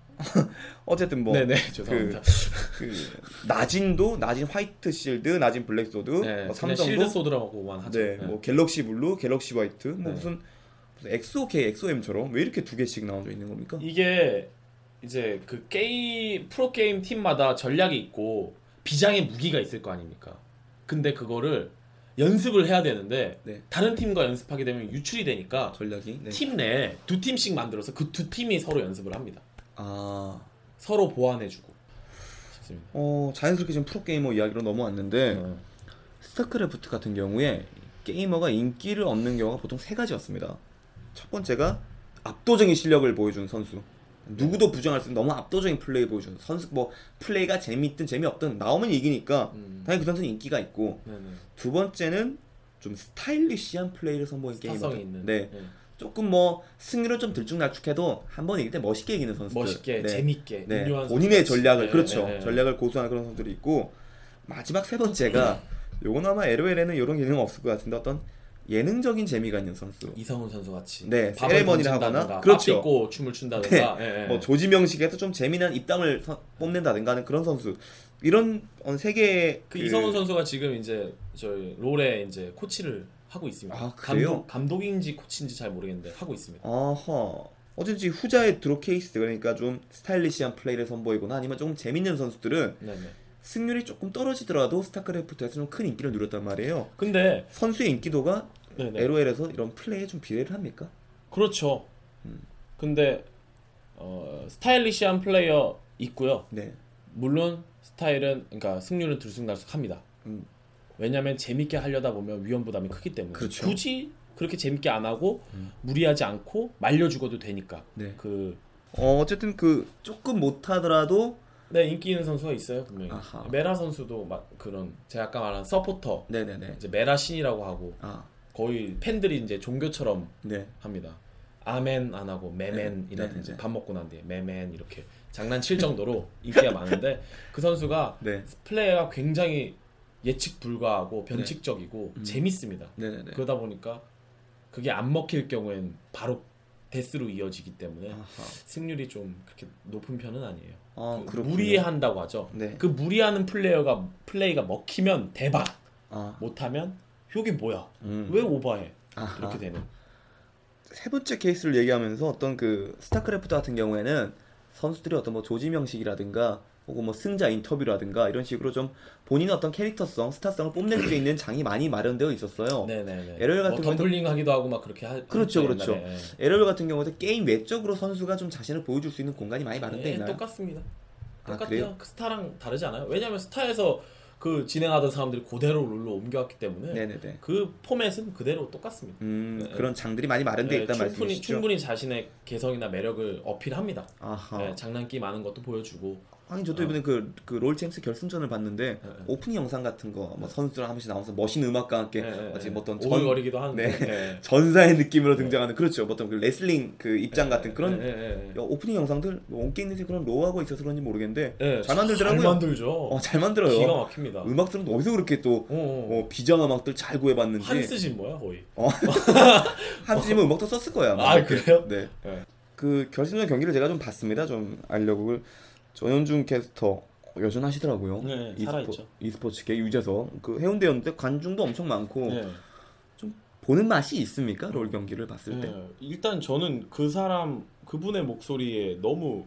어쨌든 뭐 네네 죄송합니다. 그 낮인 화이트 실드, 낮인 블랙 소드, 네, 뭐 삼성도 실드 소드라고만 하죠. 네, 뭐 갤럭시 블루, 갤럭시 화이트, 뭐 무슨 XOK, XOM처럼 왜 이렇게 2개씩 나눠져 있는 겁니까? 이게 이제 그 프로 게임 팀마다 전략이 있고 비장의 무기가 있을 거 아닙니까? 근데 그거를 연습을 해야 되는데 네. 다른 팀과 연습하게 되면 유출이 되니까 전략이 팀 내에 2팀씩 만들어서 그 2팀이 서로 연습을 합니다. 서로 보완해주고 싶습니다. 자연스럽게 지금 프로게이머 이야기로 넘어왔는데 스타크래프트 같은 경우에 게이머가 인기를 얻는 경우가 보통 3가지였습니다. 첫 번째가 압도적인 실력을 보여준 선수. 누구도 부정할 수 없는 너무 압도적인 플레이 보여준 선수. 뭐 플레이가 재밌든 재미없든 나오면 이기니까 당연히 그 선수는 인기가 있고. 두 번째는 좀 스타일리시한 플레이를 선보인 게이머. 스타성이 있는. 네. 조금 뭐 승률은 좀 들쭉날쭉해도 한 번 이길 때 멋있게 이기는 선수들. 멋있게 재밌게 본인의 전략을 전략을 고수하는 그런 선수들이 있고. 마지막 3번째가 요건 아마 LOL에는 이런 기능은 없을 것 같은데 어떤 예능적인 재미가 있는 선수. 이성훈 선수 같이. 네, 세레머니를 하거나 그렇죠. 입고 춤을 춘다든가. 네. 뭐 조지명식에서 좀 재미난 입담을 뽐낸다든가 하는 그런 선수. 이런 3개의 그 이성훈 선수가 지금 이제 저희 롤에 이제 코치를 하고 있습니다. 아, 그래요? 감독인지 코치인지 잘 모르겠는데 하고 있습니다. 아하. 어쩐지 후자의 드로 케이스, 그러니까 좀 스타일리시한 플레이를 선보이거나 아니면 조금 재밌는 선수들은 승률이 조금 떨어지더라도 스타크래프트에서 좀 큰 인기를 누렸단 말이에요. 근데 선수의 인기도가 LOL에서 이런 플레이에 좀 비례를 합니까? 그렇죠. 근데 스타일리시한 플레이어 있고요. 네. 물론 스타일은 그러니까 승률은 들쑥날쑥합니다. 왜냐하면 재밌게 하려다 보면 위험 부담이 크기 때문에. 그렇죠. 굳이 그렇게 재밌게 안 하고 무리하지 않고 말려 죽어도 되니까. 네. 어쨌든 조금 못하더라도 인기 있는 선수가 있어요 분명히. 메라 선수도 그런 제가 아까 말한 서포터. 네네네. 이제 메라 신이라고 하고 거의 팬들이 이제 종교처럼 합니다. 아멘 안 하고 매맨이라든지 밥 먹고 난 뒤에 매맨 이렇게 장난칠 정도로 인기가 많은데 그 선수가 플레이가 굉장히 예측 불가하고 변칙적이고 재밌습니다. 그러다 보니까 그게 안 먹힐 경우엔 바로 데스로 이어지기 때문에 승률이 좀 그렇게 높은 편은 아니에요. 무리한다고 하죠. 그 무리하는 플레이가 먹히면 대박. 못하면 이게 뭐야? 왜 오버해? 이렇게 되는. 3번째 케이스를 얘기하면서 어떤 그 스타크래프트 같은 경우에는 선수들이 어떤 뭐 조지명식이라든가 혹은 뭐 승자 인터뷰라든가 이런 식으로 좀 본인의 어떤 캐릭터성, 스타성을 뽐낼 수 있는 장이 많이 마련되어 있었어요. LOL 같은 경우도 덤블링 하기도 하고 막 그렇게 그렇죠. LOL 같은 경우도 게임 외적으로 선수가 좀 자신을 보여줄 수 있는 공간이 많이 마련되어 있나요? 똑같습니다. 똑같아요. 그 스타랑 다르지 않아요? 왜냐하면 스타에서 그 진행하던 사람들이 그대로 롤로 옮겨왔기 때문에 그 포맷은 그대로 똑같습니다. 그런 장들이 많이 마련되어 있다는 말씀이시죠? 충분히 자신의 개성이나 매력을 어필합니다. 장난기 많은 것도 보여주고. 아니 저도 이번에 그 롤챔스 결승전을 봤는데 오프닝 영상 같은 거 뭐 선수들 한 번씩 나와서 멋있는 음악과 함께 뭐 어떤 오글거리기도 하는데 전사의 느낌으로 등장하는 그렇죠. 어떤 그 레슬링 그 입장 같은 그런 오프닝 영상들 온게임에서 그런 로우하고 있어서 그런지 모르겠는데 잘 만들더라고요. 잘 만들죠. 잘 만들어요. 기가 막힙니다. 음악들은 어디서 그렇게 또 비장 음악들 잘 구해봤는지. 한스진 뭐야 거의. 한스진은 음악도 썼을 거야. 그래요? 네. 그 결승전 경기를 제가 좀 봤습니다. 좀 알려고. 전현중 캐스터 여전하시더라고요. 살아있죠. e스포츠계 유재석 그 해운대였는데 관중도 엄청 많고 좀 보는 맛이 있습니까? 롤 경기를 봤을 때. 일단 저는 그분의 목소리에 너무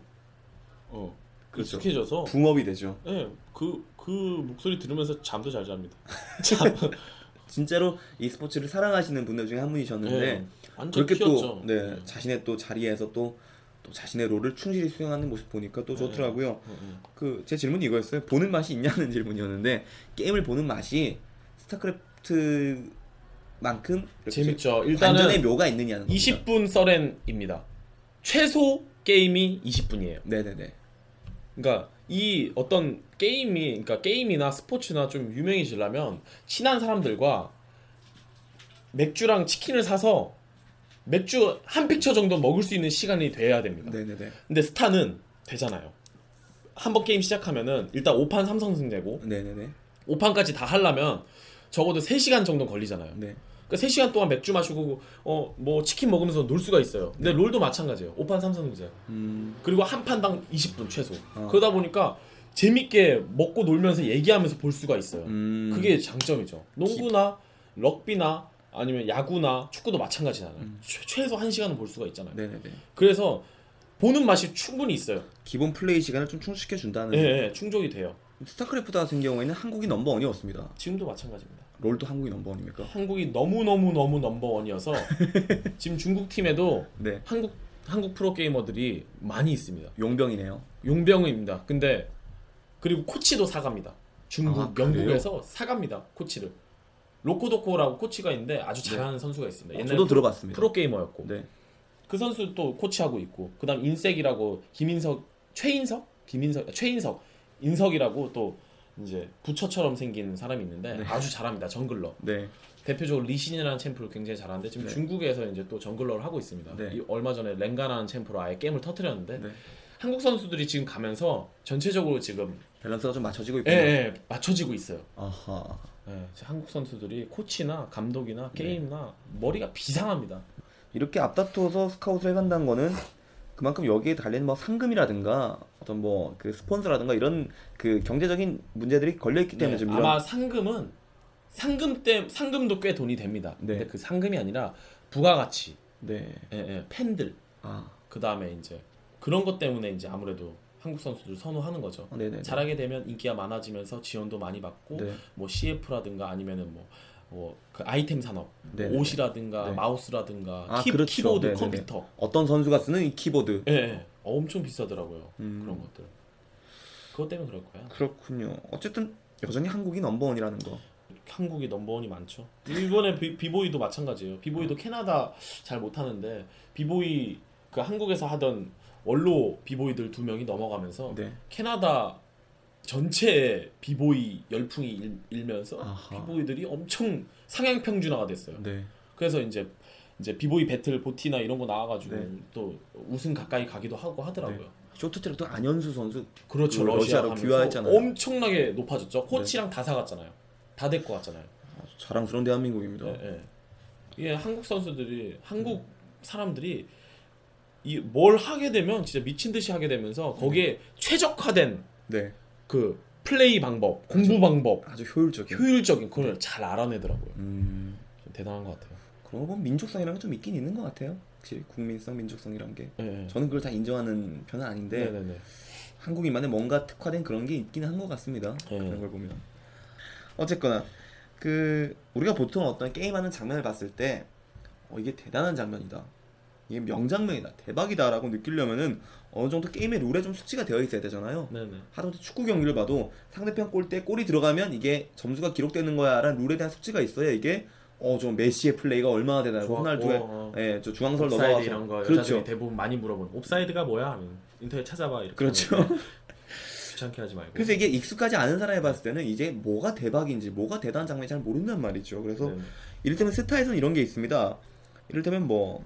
익숙해져서 붕업이 되죠. 그 목소리 들으면서 잠도 잘 잡니다. 진짜로 e스포츠를 사랑하시는 분들 중에 한 분이셨는데 그렇게 또 자신의 또 자리에서 또 자신의 롤을 충실히 수행하는 모습 보니까 또 좋더라고요. 그 제 질문이 이거였어요. 보는 맛이 있냐는 질문이었는데 게임을 보는 맛이 스타크래프트만큼 재밌죠. 일단은 반전의 묘가 있느냐는 20분 서렌입니다. 최소 게임이 20분이에요. 네네네. 그러니까 이 어떤 그러니까 게임이나 스포츠나 좀 유명해지려면 친한 사람들과 맥주랑 치킨을 사서 맥주 한 픽처 정도 먹을 수 있는 시간이 돼야 됩니다. 네네네. 근데 스타는 되잖아요. 한번 게임 시작하면은 일단 5판 3선승 되고 네네네. 5판까지 다 하려면 적어도 3시간 정도 걸리잖아요. 네. 그러니까 3시간 동안 맥주 마시고 뭐 치킨 먹으면서 놀 수가 있어요. 근데 롤도 마찬가지예요. 5판 3선승제예요. 그리고 한 판당 20분 최소. 그러다 보니까 재밌게 먹고 놀면서 얘기하면서 볼 수가 있어요. 그게 장점이죠. 농구나 럭비나 아니면 야구나 축구도 마찬가지잖아요. 최소 1시간은 볼 수가 있잖아요. 네네네. 그래서 보는 맛이 충분히 있어요. 기본 플레이 시간을 좀 충족시켜 준다는. 네, 충족이 돼요. 스타크래프트 같은 경우에는 한국이 넘버원이었습니다. 지금도 마찬가지입니다. 롤도 한국이 넘버원입니까? 한국이 너무 넘버원이어서 지금 중국 팀에도 네. 한국 프로게이머들이 많이 있습니다. 용병이네요. 용병입니다. 근데 그리고 코치도 사갑니다. 중국, 아, 영국에서 사갑니다. 코치를. 로코도코라고 코치가 있는데 아주 잘하는 선수가 있습니다. 옛날에 저도 들어봤습니다. 프로게이머였고. 네. 그 선수 또 코치하고 있고. 그다음 인색이라고 최인석 인석이라고 또 이제 부처처럼 생긴 사람이 있는데 네. 아주 잘합니다. 정글러. 네. 대표적으로 리신이라는 챔프를 굉장히 잘하는데 지금 네. 중국에서 이제 또 정글러를 하고 있습니다. 네. 얼마 전에 랭가라는 챔프로 아예 게임을 터뜨렸는데 네. 한국 선수들이 지금 가면서 전체적으로 지금 밸런스가 좀 맞춰지고 있군요. 예, 맞춰지고 있어요. 아하. 예, 한국 선수들이 코치나 감독이나 게임이나 머리가 비상합니다. 이렇게 앞다퉈서 스카웃을 해간다는 거는 그만큼 여기에 달린 뭐 상금이라든가 어떤 뭐 그 스폰서라든가 이런 그 경제적인 문제들이 걸려 있기 때문에 좀 이런. 아마 상금도 꽤 돈이 됩니다. 네. 근데 그 상금이 아니라 부가가치, 네. 팬들, 아. 그 다음에 이제 그런 것 때문에 이제 아무래도 한국 선수들 선호하는 거죠. 네네. 잘하게 되면 인기가 많아지면서 지원도 많이 받고 네. 뭐 CF라든가 아니면은 뭐 그 아이템 산업, 네네. 옷이라든가 네. 마우스라든가 아, 그렇죠. 키보드, 네네네. 컴퓨터. 어떤 선수가 쓰는 이 키보드. 예, 엄청 비싸더라고요. 그런 것들. 그것 때문에 그럴 거야. 그렇군요. 어쨌든 여전히 한국이 넘버원이라는 거. 한국이 넘버원이 많죠. 이번에 비보이도 마찬가지예요. 비보이도 캐나다 잘 못하는데 비보이 그 한국에서 하던 원로 비보이들 2명이 넘어가면서 네. 캐나다 전체 비보이 열풍이 일면서 아하. 비보이들이 엄청 상향 평준화가 됐어요. 네. 그래서 이제 비보이 배틀 보티나 이런 거 나와가지고 네. 또 우승 가까이 가기도 하고 하더라고요. 네. 쇼트트랙도 안현수 선수 그렇죠. 러시아로 가면서 귀화했잖아요. 엄청나게 높아졌죠. 코치랑 다 사갔잖아요. 다 데리고 갔잖아요. 자랑스러운 대한민국입니다. 이게 한국 선수들이 한국 사람들이 뭘 하게 되면 진짜 미친 듯이 하게 되면서 거기에 최적화된 네. 그 플레이 방법, 공부 방법, 아주 효율적인. 효율적인 그걸 잘 알아내더라고요. 좀 대단한 것 같아요. 그런 거 보면 민족성이라는 게 좀 있긴 있는 것 같아요. 확실히 국민성, 민족성이란 게. 네. 저는 그걸 다 인정하는 편은 아닌데 네네네. 한국인만의 뭔가 특화된 그런 게 있긴 한 것 같습니다. 네. 그런 걸 보면. 어쨌거나 그 우리가 보통 어떤 게임하는 장면을 봤을 때 이게 대단한 장면이다. 이게 명장면이다. 대박이다라고 느끼려면은 어느 정도 게임의 룰에 좀 숙지가 되어 있어야 되잖아요. 네네. 하다못해 축구 경기를 봐도 상대편 골대 골이 들어가면 이게 점수가 기록되는 거야라는 룰에 대한 숙지가 있어야 이게 좀 메시의 플레이가 얼마나 되나요? 호날두의 저 중앙선을 옵사이드 넘어가서 이런 거 그렇죠. 여자들이 대부분 많이 물어보는 옵사이드가 뭐야? 하면 인터넷 찾아봐 이렇게. 그렇죠. 하는데 귀찮게 하지 말고. 그래서 이게 익숙하지 않은 사람이 봤을 때는 이제 뭐가 대박인지 뭐가 대단한 장면인지 잘 모른단 말이죠. 그래서 네네. 이를테면 스타에서는 이런 게 있습니다. 이를테면 뭐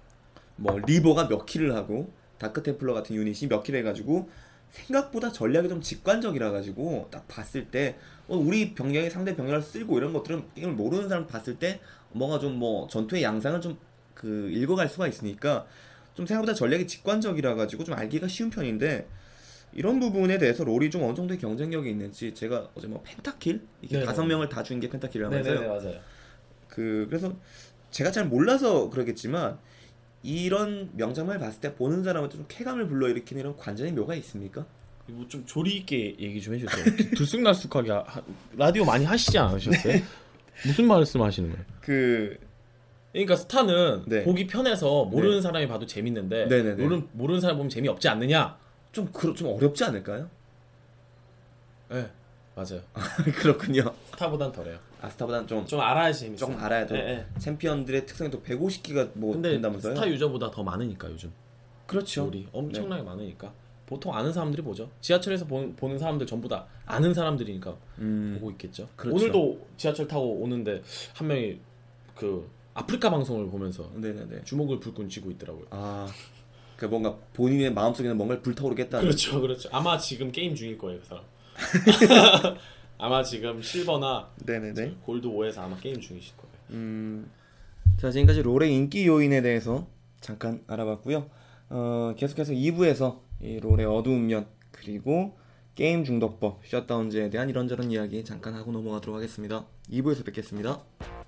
리버가 몇 킬을 하고 다크템플러 같은 유닛이 몇 킬을 해가지고 생각보다 전략이 좀 직관적이라 가지고 딱 봤을 때 우리 병력이 상대 병력을 쓸고 이런 것들은 게임을 모르는 사람 봤을 때 뭔가 좀 뭐 전투의 양상을 좀 그 읽어갈 수가 있으니까 좀 생각보다 전략이 직관적이라 가지고 좀 알기가 쉬운 편인데 이런 부분에 대해서 롤이 좀 어느 정도의 경쟁력이 있는지 제가 어제 뭐 펜타킬 이게 네네. 5명을 다 준 게 펜타킬이라면서요. 네네 맞아요. 그래서 제가 잘 몰라서 그러겠지만 이런 명장면을 봤을 때 보는 사람한테 좀 쾌감을 불러일으키는 이런 관전의 묘가 있습니까? 뭐 좀 조리 있게 얘기 좀 해주세요. 들쑥날쑥하게 라디오 많이 하시지 않으셨어요? 무슨 말씀하시는 거예요? 그러니까 스타는 네. 보기 편해서 모르는 네. 사람이 봐도 재밌는데 네네네. 모르는 사람 보면 재미없지 않느냐? 좀 어렵지 않을까요? 네 맞아요. 그렇군요. 스타보단 덜해요. 스타보다는 좀 알아야지 재밌어요. 조금 알아야 돼. 네. 챔피언들의 특성이 또 150기가 뭐 근데 된다면서요? 스타 유저보다 더 많으니까 요즘 그렇죠. 롤이 엄청나게 많으니까 보통 아는 사람들이 보죠. 지하철에서 보는 사람들 전부 다 아는 사람들이니까 보고 있겠죠. 그렇죠. 오늘도 지하철 타고 오는데 한 명이 아프리카 방송을 보면서 네네네. 주먹을 불끈 쥐고 있더라고요. 아, 그 뭔가 본인의 마음속에는 뭔가를 불타오르겠다. 그렇죠, 그렇죠. 아마 지금 게임 중일 거예요, 그 사람. 아마 지금 실버나 네네네. 골드 5에서 아마 게임 중이실 거예요. 자, 지금까지 롤의 인기 요인에 대해서 잠깐 알아봤고요. 계속해서 2부에서 이 롤의 어두운 면 그리고 게임 중독법, 셧다운제에 대한 이런저런 이야기 잠깐 하고 넘어가도록 하겠습니다. 2부에서 뵙겠습니다.